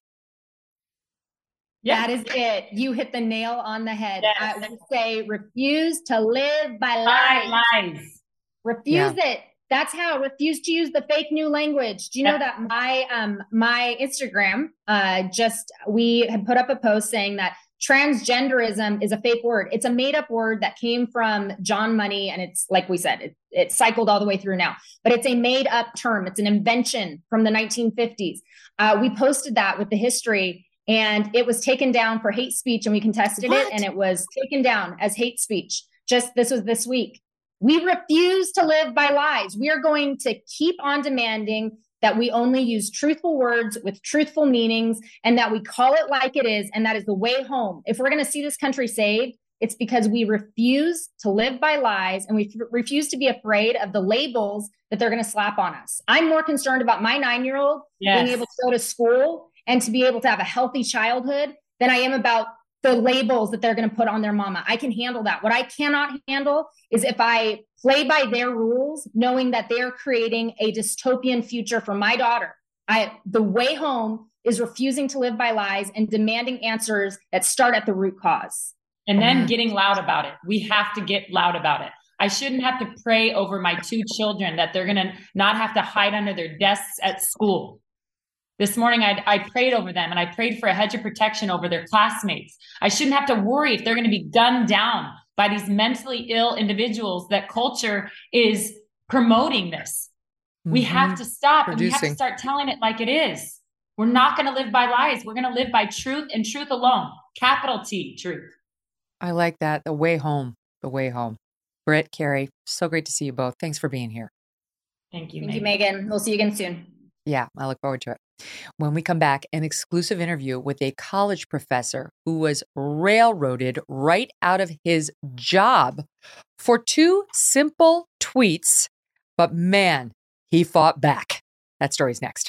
Yeah. That is it. You hit the nail on the head. Yes. I would say refuse to live by lies. lies. Refuse yeah. it. That's how. Refuse to use the fake new language. Do you know that my um my Instagram uh just we had put up a post saying that transgenderism is a fake word. It's a made up word that came from John Money, and it's like we said, it, it cycled all the way through now. But it's a made up term. It's an invention from the nineteen fifties. Uh, we posted that with the history, and it was taken down for hate speech, and we contested what? it, and it was taken down as hate speech. Just this was this week. We refuse to live by lies. We are going to keep on demanding that we only use truthful words with truthful meanings, and that we call it like it is. And that is the way home. If we're going to see this country saved, it's because we refuse to live by lies, and we f- refuse to be afraid of the labels that they're going to slap on us. I'm more concerned about my nine-year-old yes. being able to go to school and to be able to have a healthy childhood than I am about the labels that they're going to put on their mama. I can handle that. What I cannot handle is if I play by their rules, knowing that they're creating a dystopian future for my daughter. I, the way home is refusing to live by lies and demanding answers that start at the root cause. And then getting loud about it. We have to get loud about it. I shouldn't have to pray over my two children that they're going to not have to hide under their desks at school. This morning, I, I prayed over them, and I prayed for a hedge of protection over their classmates. I shouldn't have to worry if they're going to be gunned down by these mentally ill individuals that culture is promoting this. Mm-hmm. We have to stop Producing. and we have to start telling it like it is. We're not going to live by lies. We're going to live by truth and truth alone. Capital T, truth. I like that. The way home. The way home. Britt, Carrie, so great to see you both. Thanks for being here. Thank you, Thank Megan. you, Megan. We'll see you again soon. Yeah, I look forward to it. When we come back, an exclusive interview with a college professor who was railroaded right out of his job for two simple tweets. But man, he fought back. That story's next.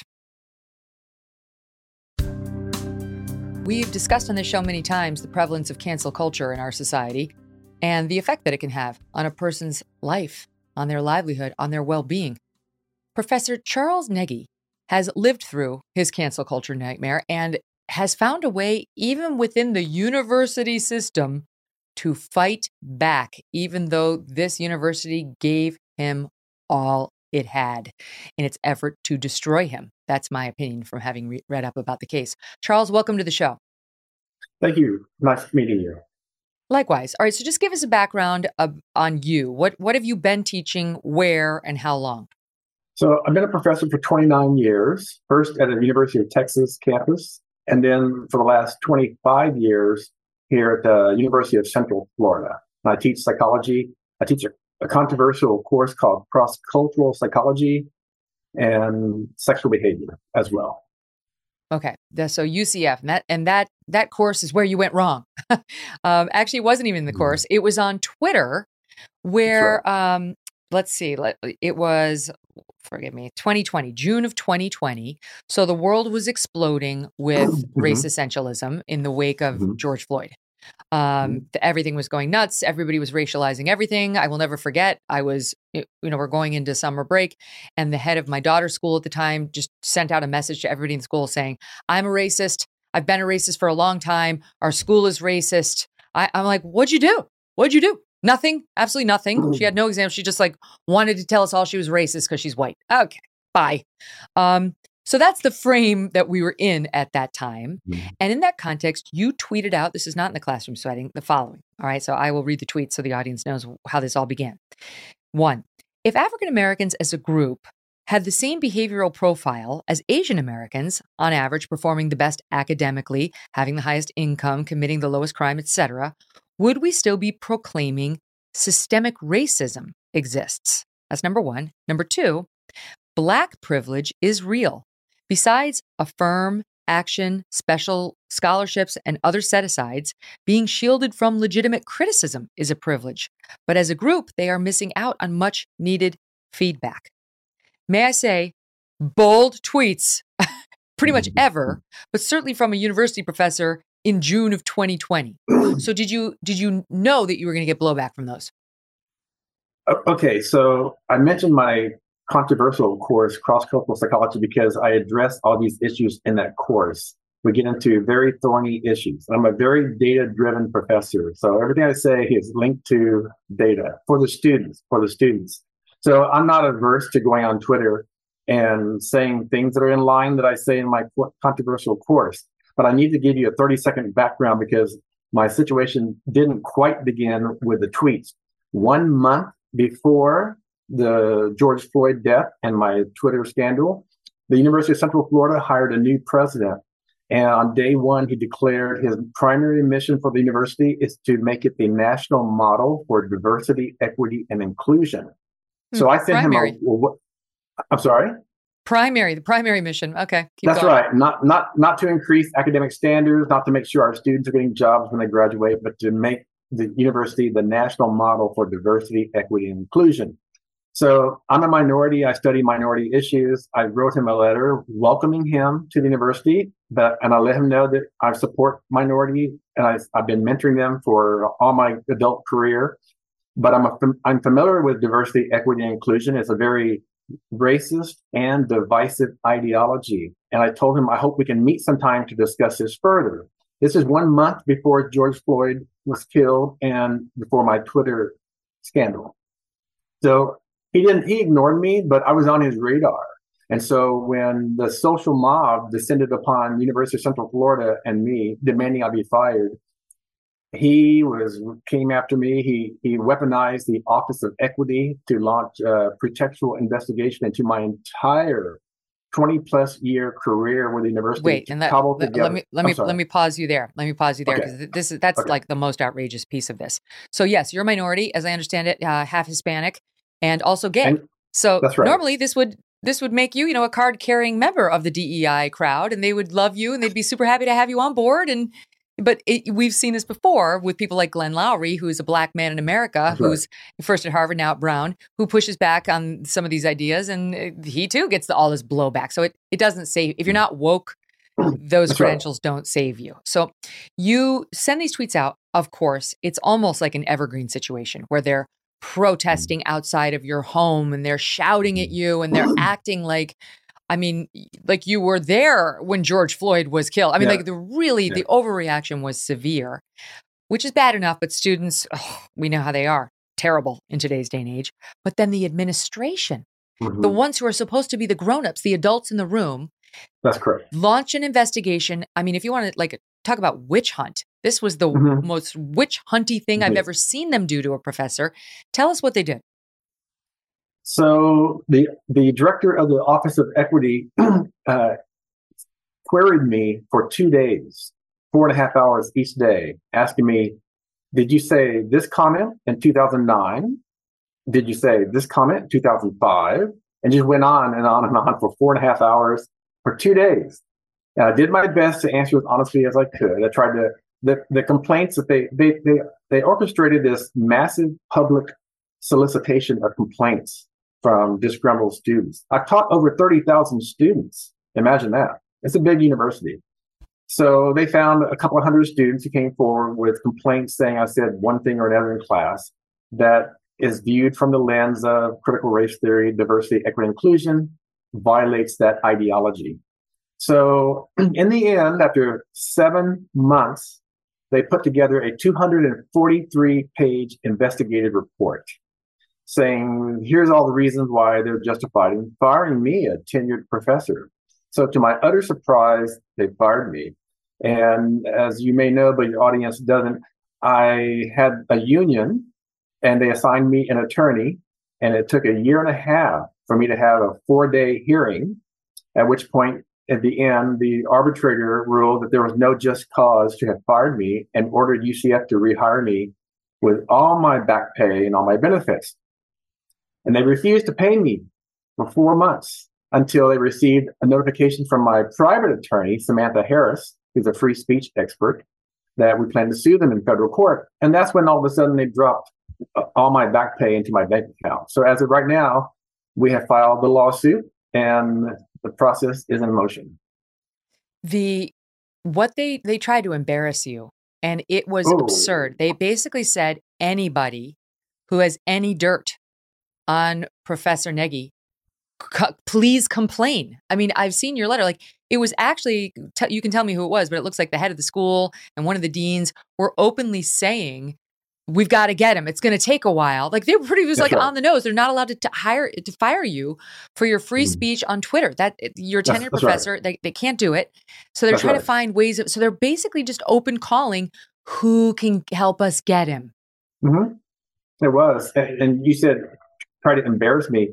We've discussed on this show many times the prevalence of cancel culture in our society and the effect that it can have on a person's life, on their livelihood, on their well-being. Professor Charles Negy has lived through his cancel culture nightmare and has found a way, even within the university system, to fight back, even though this university gave him all it had in its effort to destroy him. That's my opinion from having re- read up about the case. Charles, welcome to the show. Thank you. Nice meeting you. Likewise. All right, so just give us a background of, on you. What what have you been teaching, where, and how long? So I've been a professor for twenty-nine years, first at the University of Texas campus, and then for the last twenty-five years here at the University of Central Florida. And I teach psychology. I teach a, a controversial course called cross-cultural psychology and sexual behavior as well. Okay. The- So U C F, and that, and that, that course is where you went wrong. um, actually, it wasn't even in the course. It was on Twitter where, right. um, let's see, let, it was, forgive me, twenty twenty, June of twenty twenty. So the world was exploding with mm-hmm. race essentialism in the wake of mm-hmm. George Floyd. Um, mm-hmm. Everything was going nuts. Everybody was racializing everything. I will never forget. I was, you know, we're going into summer break, and the head of my daughter's school at the time just sent out a message to everybody in school saying, I'm a racist. I've been a racist for a long time. Our school is racist. I, I'm like, what'd you do? What'd you do? Nothing. Absolutely nothing. She had no exam. She just like wanted to tell us all she was racist because she's white. Okay, bye. Um, So that's the frame that we were in at that time. Mm-hmm. And in that context, you tweeted out, this is not in the classroom setting, the following. All right. So I will read the tweet so the audience knows how this all began. One, if African Americans as a group had the same behavioral profile as Asian Americans, on average, performing the best academically, having the highest income, committing the lowest crime, et cetera, would we still be proclaiming systemic racism exists? That's number one. Number two, Black privilege is real. Besides affirm, action, special scholarships, and other set-asides, being shielded from legitimate criticism is a privilege. But as a group, they are missing out on much needed feedback. May I say, bold tweets, pretty much ever, but certainly from a university professor in June of twenty twenty. So did you did you know that you were going to get blowback from those? Okay, so I mentioned my controversial course, cross-cultural psychology, because I address all these issues in that course. We get into very thorny issues. I'm a very data-driven professor, so everything I say is linked to data for the students, for the students. So I'm not averse to going on Twitter and saying things that are in line that I say in my controversial course. But I need to give you a thirty-second background because my situation didn't quite begin with the tweets. One month before the George Floyd death and my Twitter scandal, the University of Central Florida hired a new president. And on day one, he declared his primary mission for the university is to make it the national model for diversity, equity, and inclusion. So I sent primary. him a, well, I'm sorry? Primary, the primary mission. Okay. Keep That's going. right. Not, not, not to increase academic standards, not to make sure our students are getting jobs when they graduate, but to make the university the national model for diversity, equity, and inclusion. So I'm a minority. I study minority issues. I wrote him a letter welcoming him to the university, but, and I let him know that I support minority and I, I've been mentoring them for all my adult career. But I'm a, I'm familiar with diversity, equity, and inclusion. It's a very racist and divisive ideology. And I told him, I hope we can meet sometime to discuss this further. This is one month before George Floyd was killed and before my Twitter scandal. So He didn't, he ignored me, but I was on his radar. And so when the social mob descended upon University of Central Florida and me, demanding I be fired, he was came after me. He he weaponized the Office of Equity to launch a pretextual investigation into my entire twenty plus year career with the university. Wait, and that, let, let me let me let me pause you there. Let me pause you there because okay. this is that's okay. like the most outrageous piece of this. So yes, you're a minority, as I understand it, uh, half Hispanic. And also gay. And so right. normally this would this would make you, you know, a card-carrying member of the D E I crowd, and they would love you, and they'd be super happy to have you on board. And but it, we've seen this before with people like Glenn Loury, who is a black man in America, That's who's right. first at Harvard, now at Brown, who pushes back on some of these ideas, and he too gets the, all this blowback. So it it doesn't save if you're not woke. Those That's credentials right. don't save you. So you send these tweets out. Of course, it's almost like an evergreen situation where they're protesting outside of your home and they're shouting at you and they're acting like, I mean, like you were there when George Floyd was killed. I mean, yeah. like the really, yeah. the overreaction was severe, which is bad enough, but students, oh, we know how they are, terrible in today's day and age. But then the administration, mm-hmm. the ones who are supposed to be the grownups, the adults in the room. That's correct. Launch an investigation. I mean, if you want to like talk about witch hunt, this was the mm-hmm. most witch hunty thing mm-hmm. I've ever seen them do to a professor. Tell us what they did. So the the director of the Office of Equity uh, queried me for two days, four and a half hours each day, asking me, did you say this comment in two thousand nine? Did you say this comment in two thousand five? And just went on and on and on for four and a half hours for two days. And I did my best to answer as honestly as I could. I tried to, the, the complaints that they, they, they, they orchestrated this massive public solicitation of complaints from disgruntled students. I taught over thirty thousand students. Imagine that. It's a big university. So they found a couple of hundred students who came forward with complaints saying I said one thing or another in class that is viewed from the lens of critical race theory, diversity, equity, inclusion, violates that ideology. So in the end, after seven months, they put together a two hundred forty-three page investigative report saying, here's all the reasons why they're justified in firing me, a tenured professor. So to my utter surprise, they fired me. And as you may know, but your audience doesn't, I had a union and they assigned me an attorney. And it took a year and a half for me to have a four day hearing, at which point at the end, the arbitrator ruled that there was no just cause to have fired me and ordered U C F to rehire me with all my back pay and all my benefits. And they refused to pay me for four months until they received a notification from my private attorney, Samantha Harris, who's a free speech expert, that we plan to sue them in federal court. And that's when all of a sudden they dropped all my back pay into my bank account. So as of right now, we have filed the lawsuit and the process is in motion. The what they they tried to embarrass you, and it was Oh. absurd. They basically said anybody who has any dirt on Professor Nagy, c- please complain. I mean, I've seen your letter. Like, it was actually, t- you can tell me who it was, but it looks like the head of the school and one of the deans were openly saying, we've got to get him. It's going to take a while. Like, they were pretty was That's like right. on the nose. They're not allowed to, to hire to fire you for your free Mhm. speech on Twitter. That you're a That's- tenured that's right. professor. They they can't do it. So they're That's trying right. to find ways of. So they're basically just open calling. Who can help us get him? Mm-hmm. It was. And, and you said, try to embarrass me.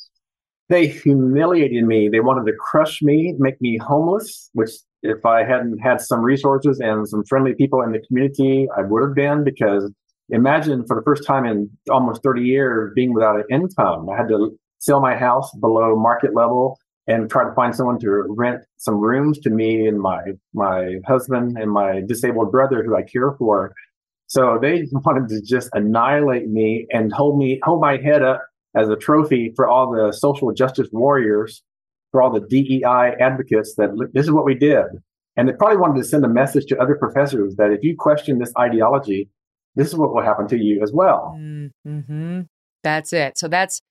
They humiliated me. They wanted to crush me, make me homeless, which if I hadn't had some resources and some friendly people in the community, I would have been, because imagine for the first time in almost thirty years being without an income. I had to sell my house below market level and try to find someone to rent some rooms to me and my my husband and my disabled brother who I care for. So they wanted to just annihilate me and hold me hold my head up as a trophy for all the social justice warriors, for all the D E I advocates that look, this is what we did. And they probably wanted to send a message to other professors that if you question this ideology, this is what will happen to you as well. Mm-hmm. That's it. So that's,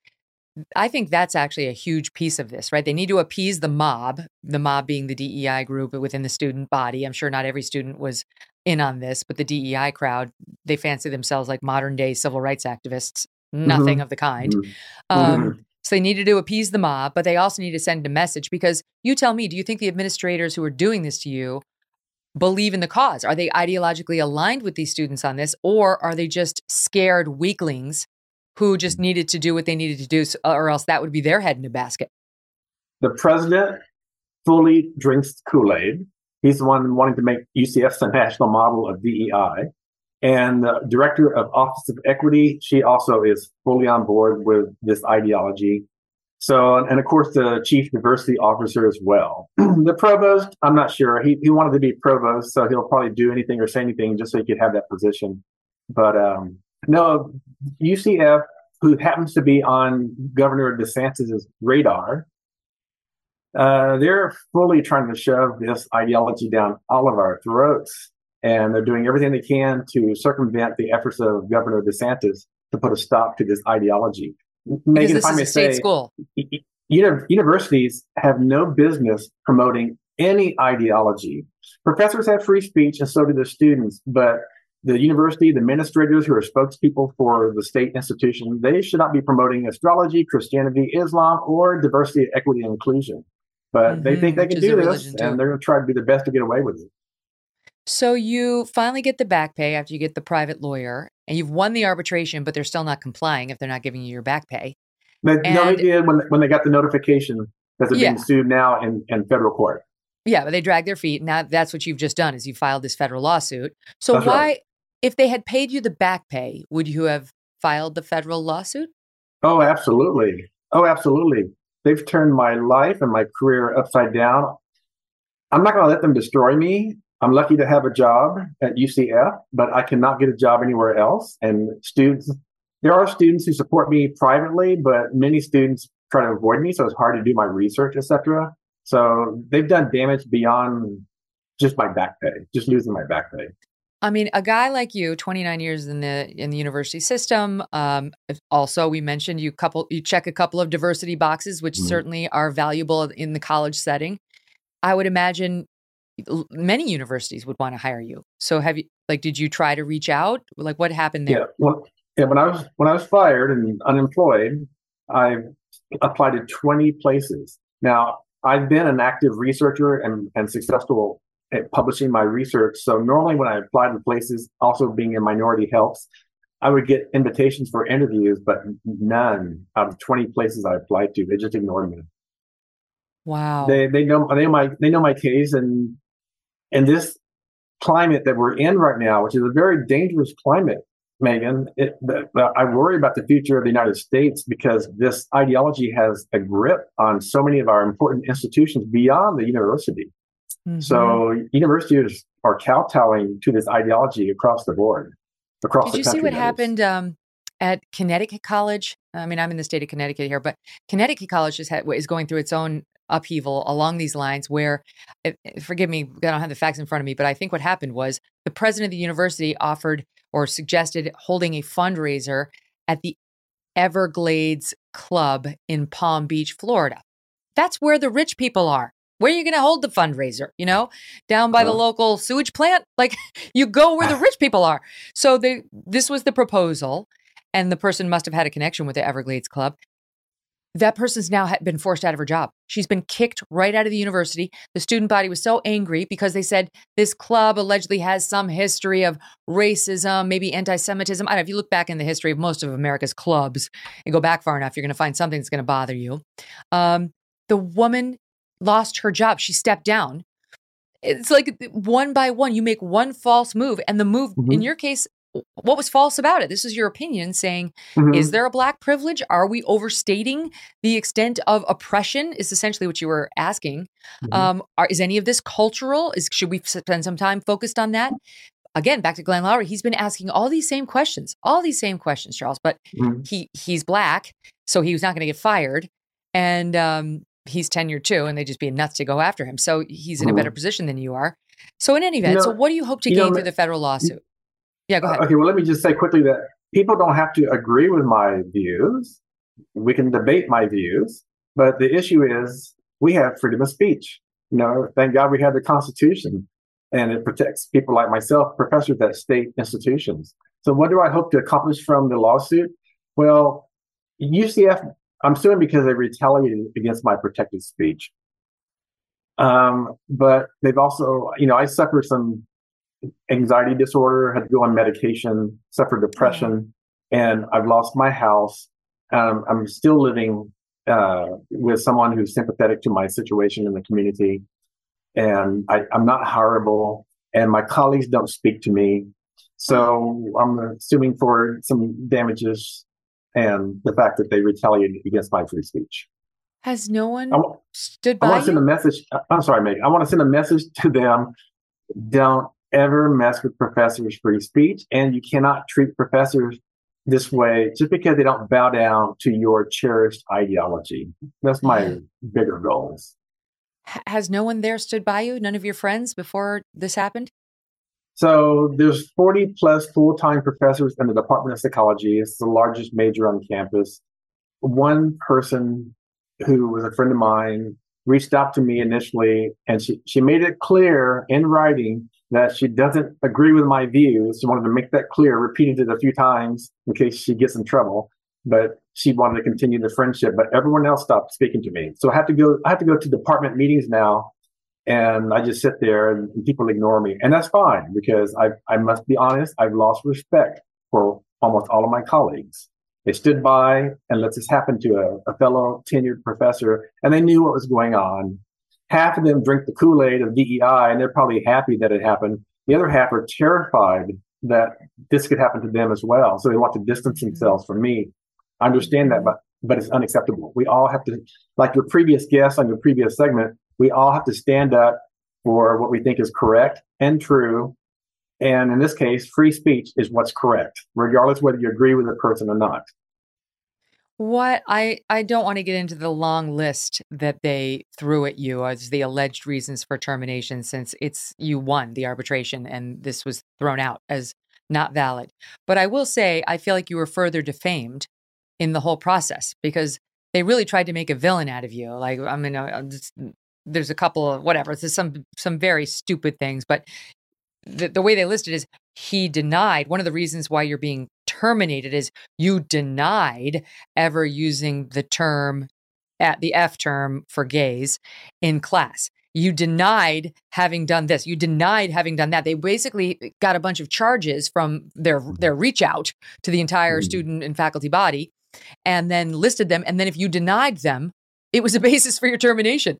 I think that's actually a huge piece of this, right? They need to appease the mob, the mob being the D E I group within the student body. I'm sure not every student was in on this, but the D E I crowd, they fancy themselves like modern day civil rights activists. Nothing Mhm. of the kind. Mhm. Um, Mhm. So they needed to appease the mob, but they also need to send a message, because you tell me, do you think the administrators who are doing this to you believe in the cause? Are they ideologically aligned with these students on this, or are they just scared weaklings who just needed to do what they needed to do, so- or else that would be their head in a basket? The president fully drinks Kool-Aid. He's the one wanting to make U C F the national model of D E I. And the director of Office of Equity, she also is fully on board with this ideology. So, and of course, the chief diversity officer as well. The provost, I'm not sure. He he wanted to be provost, so he'll probably do anything or say anything just so he could have that position. But um, no, U C F, who happens to be on Governor DeSantis' radar, uh, they're fully trying to shove this ideology down all of our throats. And they're doing everything they can to circumvent the efforts of Governor DeSantis to put a stop to this ideology. Because Megan, this if I is may a state say, school. y- y- uni- universities have no business promoting any ideology. Professors have free speech, and so do their students. But the university, the administrators who are spokespeople for the state institution, they should not be promoting astrology, Christianity, Islam, or diversity, equity, and inclusion. But they Mhm, think they which can is a do this, religion, too. and they're going to try to do their best to get away with it. So you finally get the back pay after you get the private lawyer, and you've won the arbitration, but they're still not complying if they're not giving you your back pay. They, no, they And- did when when they got the notification that they're Yeah. being sued now in, in federal court. Yeah, but they drag their feet. Now that's what you've just done, is you filed this federal lawsuit. So That's why, right. if they had paid you the back pay, would you have filed the federal lawsuit? Oh, absolutely. Oh, absolutely. They've turned my life and my career upside down. I'm not going to let them destroy me. I'm lucky to have a job at U C F, but I cannot get a job anywhere else. And students, there are students who support me privately, but many students try to avoid me, so it's hard to do my research, et cetera. So they've done damage beyond just my back pay, just losing my back pay. I mean, a guy like you, twenty-nine years in the in the university system. Um, also, we mentioned you couple you check a couple of diversity boxes, which mm-hmm. certainly are valuable in the college setting. I would imagine many universities would want to hire you. So, have you like? Did you try to reach out? Like, what happened there? Yeah, well, yeah. When I was when I was fired and unemployed, I applied to twenty places. Now, I've been an active researcher and and successful at publishing my research. So normally when I applied to places, also being a minority helps, I would get invitations for interviews, but none out of twenty places I applied to. They just ignored me. Wow. They they know they know my they know my case, and in this climate that we're in right now, which is a very dangerous climate, Megan, it, the, the, I worry about the future of the United States because this ideology has a grip on so many of our important institutions beyond the university. Mm-hmm. So universities are kowtowing to this ideology across the board, across Did the you country. see what happened um, at Connecticut College? I mean, I'm in the state of Connecticut here, but Connecticut College just had, is going through its own upheaval along these lines where, if, forgive me, I don't have the facts in front of me, but I think what happened was the president of the university offered or suggested holding a fundraiser at the Everglades Club in Palm Beach, Florida. That's where the rich people are. Where are you going to hold the fundraiser? You know, down by the local sewage plant? Like, you go where the rich people are. So they, this was the proposal, and the person must have had a connection with the Everglades Club. That person's now been forced out of her job. She's been kicked right out of the university. The student body was so angry because they said this club allegedly has some history of racism, maybe anti-Semitism. I don't know, if you look back in the history of most of America's clubs and go back far enough, you're going to find something that's going to bother you. Um, the woman lost her job. She stepped down. It's like one by one, you make one false move. And the move, mm-hmm. in your case, what was false about it? This is your opinion saying, mm-hmm. is there a black privilege? Are we overstating the extent of oppression is essentially what you were asking. Mm-hmm. Um, are, is any of this cultural? Is Should we spend some time focused on that? Again, back to Glenn Loury, he's been asking all these same questions, all these same questions, Charles, but mm-hmm. he he's black, so he was not going to get fired. And um, he's tenured too, and they'd just be nuts to go after him. So he's in mm-hmm. a better position than you are. So in any event, you know, so what do you hope to gain know, through the federal lawsuit? Yeah, go ahead. Okay, well, let me just say quickly that people don't have to agree with my views. We can debate my views, but the issue is we have freedom of speech. You know, thank God we have the Constitution, and it protects people like myself, professors at state institutions. So what do I hope to accomplish from the lawsuit? Well, U C F, I'm suing because they retaliated against my protected speech. Um, but they've also, you know, I suffer some anxiety disorder, had to go on medication, suffered depression, and I've lost my house. Um, I'm still living uh, with someone who's sympathetic to my situation in the community. And I, I'm not hireable, and my colleagues don't speak to me. So I'm assuming for some damages and the fact that they retaliated against my free speech. Has no one I, stood by I want to you? send a message. I'm sorry, Megan. I want to send a message to them. Don't ever mess with professors' free speech, and you cannot treat professors this way just because they don't bow down to your cherished ideology. That's my yeah. bigger goals. Has no one there stood by you? None of your friends before this happened? So there's forty plus full-time professors in the Department of Psychology. It's the largest major on campus. One person who was a friend of mine reached out to me initially, and she, she made it clear in writing that she doesn't agree with my views. She wanted to make that clear, repeated it a few times in case she gets in trouble. But she wanted to continue the friendship, but everyone else stopped speaking to me. So I have to go, I have to go to department meetings now, and I just sit there and, and people ignore me. And that's fine, because I, I must be honest, I've lost respect for almost all of my colleagues. They stood by and let this happen to a, a fellow tenured professor, and they knew what was going on. Half of them drink the Kool-Aid of D E I, and they're probably happy that it happened. The other half are terrified that this could happen to them as well. So they want to distance themselves from me. I understand that, but but it's unacceptable. We all have to, like your previous guest on your previous segment, we all have to stand up for what we think is correct and true. And in this case, free speech is what's correct, regardless whether you agree with the person or not. What I, I don't want to get into the long list that they threw at you as the alleged reasons for termination, since it's you won the arbitration and this was thrown out as not valid. But I will say, I feel like you were further defamed in the whole process because they really tried to make a villain out of you. Like, I mean, I'm just, there's a couple of whatever, there's some some very stupid things, but the, the way they listed is he denied. One of the reasons why you're being terminated is you denied ever using the term, at the F term for gays in class. You denied having done this. You denied having done that. They basically got a bunch of charges from their their reach out to the entire student and faculty body and then listed them. And then if you denied them, it was a basis for your termination.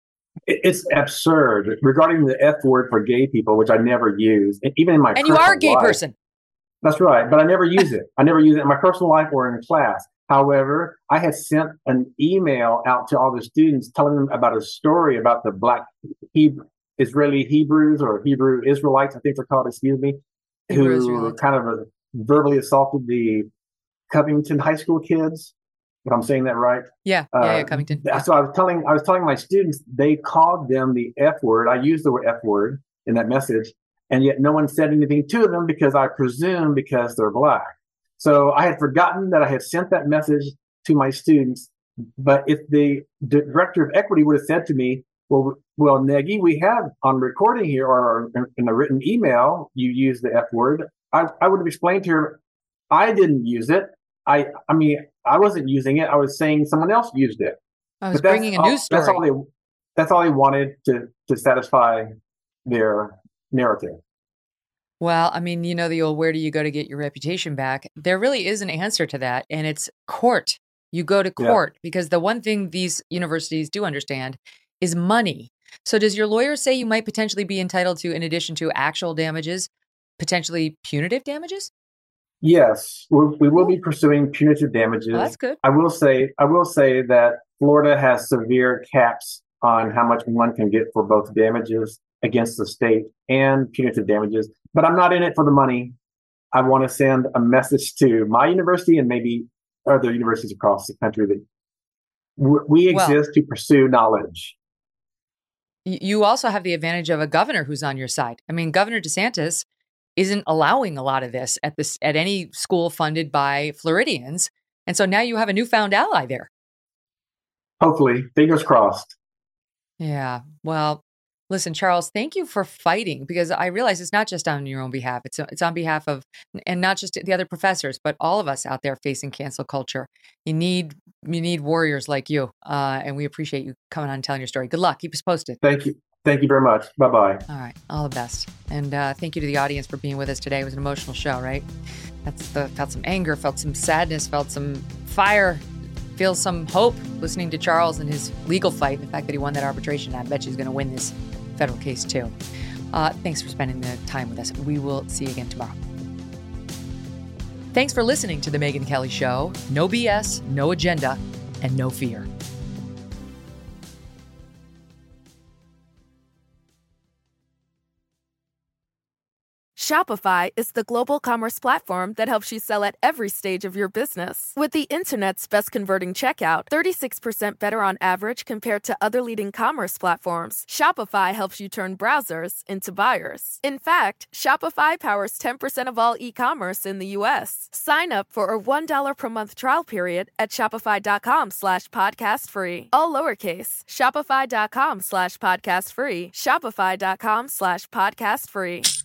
It's absurd regarding the F word for gay people, which I never use, even in my and you are a gay life. person. That's right, but I never use it. I never use it in my personal life or in class. However, I had sent an email out to all the students telling them about a story about the Black Hebrew, Israeli Hebrews or Hebrew Israelites, I think they're called, excuse me, Hebrew who Israelites. kind of verbally assaulted the Covington High School kids. If I'm saying that right? Yeah, yeah, Uh, yeah, Covington. So I was telling I was telling my students they called them the F word. I used the word F word in that message, and yet no one said anything to them because I presume because they're Black. So I had forgotten that I had sent that message to my students. But if the director of equity would have said to me, "Well, well, Negi, we have on recording here or in a written email you use the F word," I, I would have explained to her, I didn't use it. I I mean. I wasn't using it. I was saying someone else used it. I was But that's bringing a all- news story. That's all they. That's all they wanted to to satisfy their narrative. Well, I mean, you know, the old where do you go to get your reputation back? There really is an answer to that, and it's court. You go to Yeah. court because the one thing these universities do understand is money. So does your lawyer say you might potentially be entitled to, in addition to actual damages, potentially punitive damages? Yes, we, we will be pursuing punitive damages. Oh, that's good. I will say. I will say that Florida has severe caps on how much one can get for both damages against the state and punitive damages. But I'm not in it for the money. I want to send a message to my university and maybe other universities across the country that w- we Well- exist to pursue knowledge. Y- You also have the advantage of a governor who's on your side. I mean, Governor DeSantis isn't allowing a lot of this at this at any school funded by Floridians. And so now you have a newfound ally there. Hopefully, fingers crossed. Yeah. Well, listen, Charles, thank you for fighting because I realize it's not just on your own behalf. It's it's on behalf of, and not just the other professors, but all of us out there facing cancel culture. You need you need warriors like you, uh, and we appreciate you coming on and telling your story. Good luck. Keep us posted. Thank you. Thank you very much. Bye bye. All right. All the best. And uh, thank you to the audience for being with us today. It was an emotional show, right? That's the, felt some anger, felt some sadness, felt some fire, feel some hope listening to Charles and his legal fight. The fact that he won that arbitration, I bet he's going to win this federal case too. Uh, thanks for spending the time with us. We will see you again tomorrow. Thanks for listening to The Megyn Kelly Show. No B S, no agenda, and no fear. Shopify is the global commerce platform that helps you sell at every stage of your business. With the internet's best converting checkout, thirty-six percent better on average compared to other leading commerce platforms, Shopify helps you turn browsers into buyers. In fact, Shopify powers ten percent of all e-commerce in the U S. Sign up for a one dollar per month trial period at shopify.com slash podcast free. All lowercase, shopify.com slash podcast free, shopify.com slash podcast free.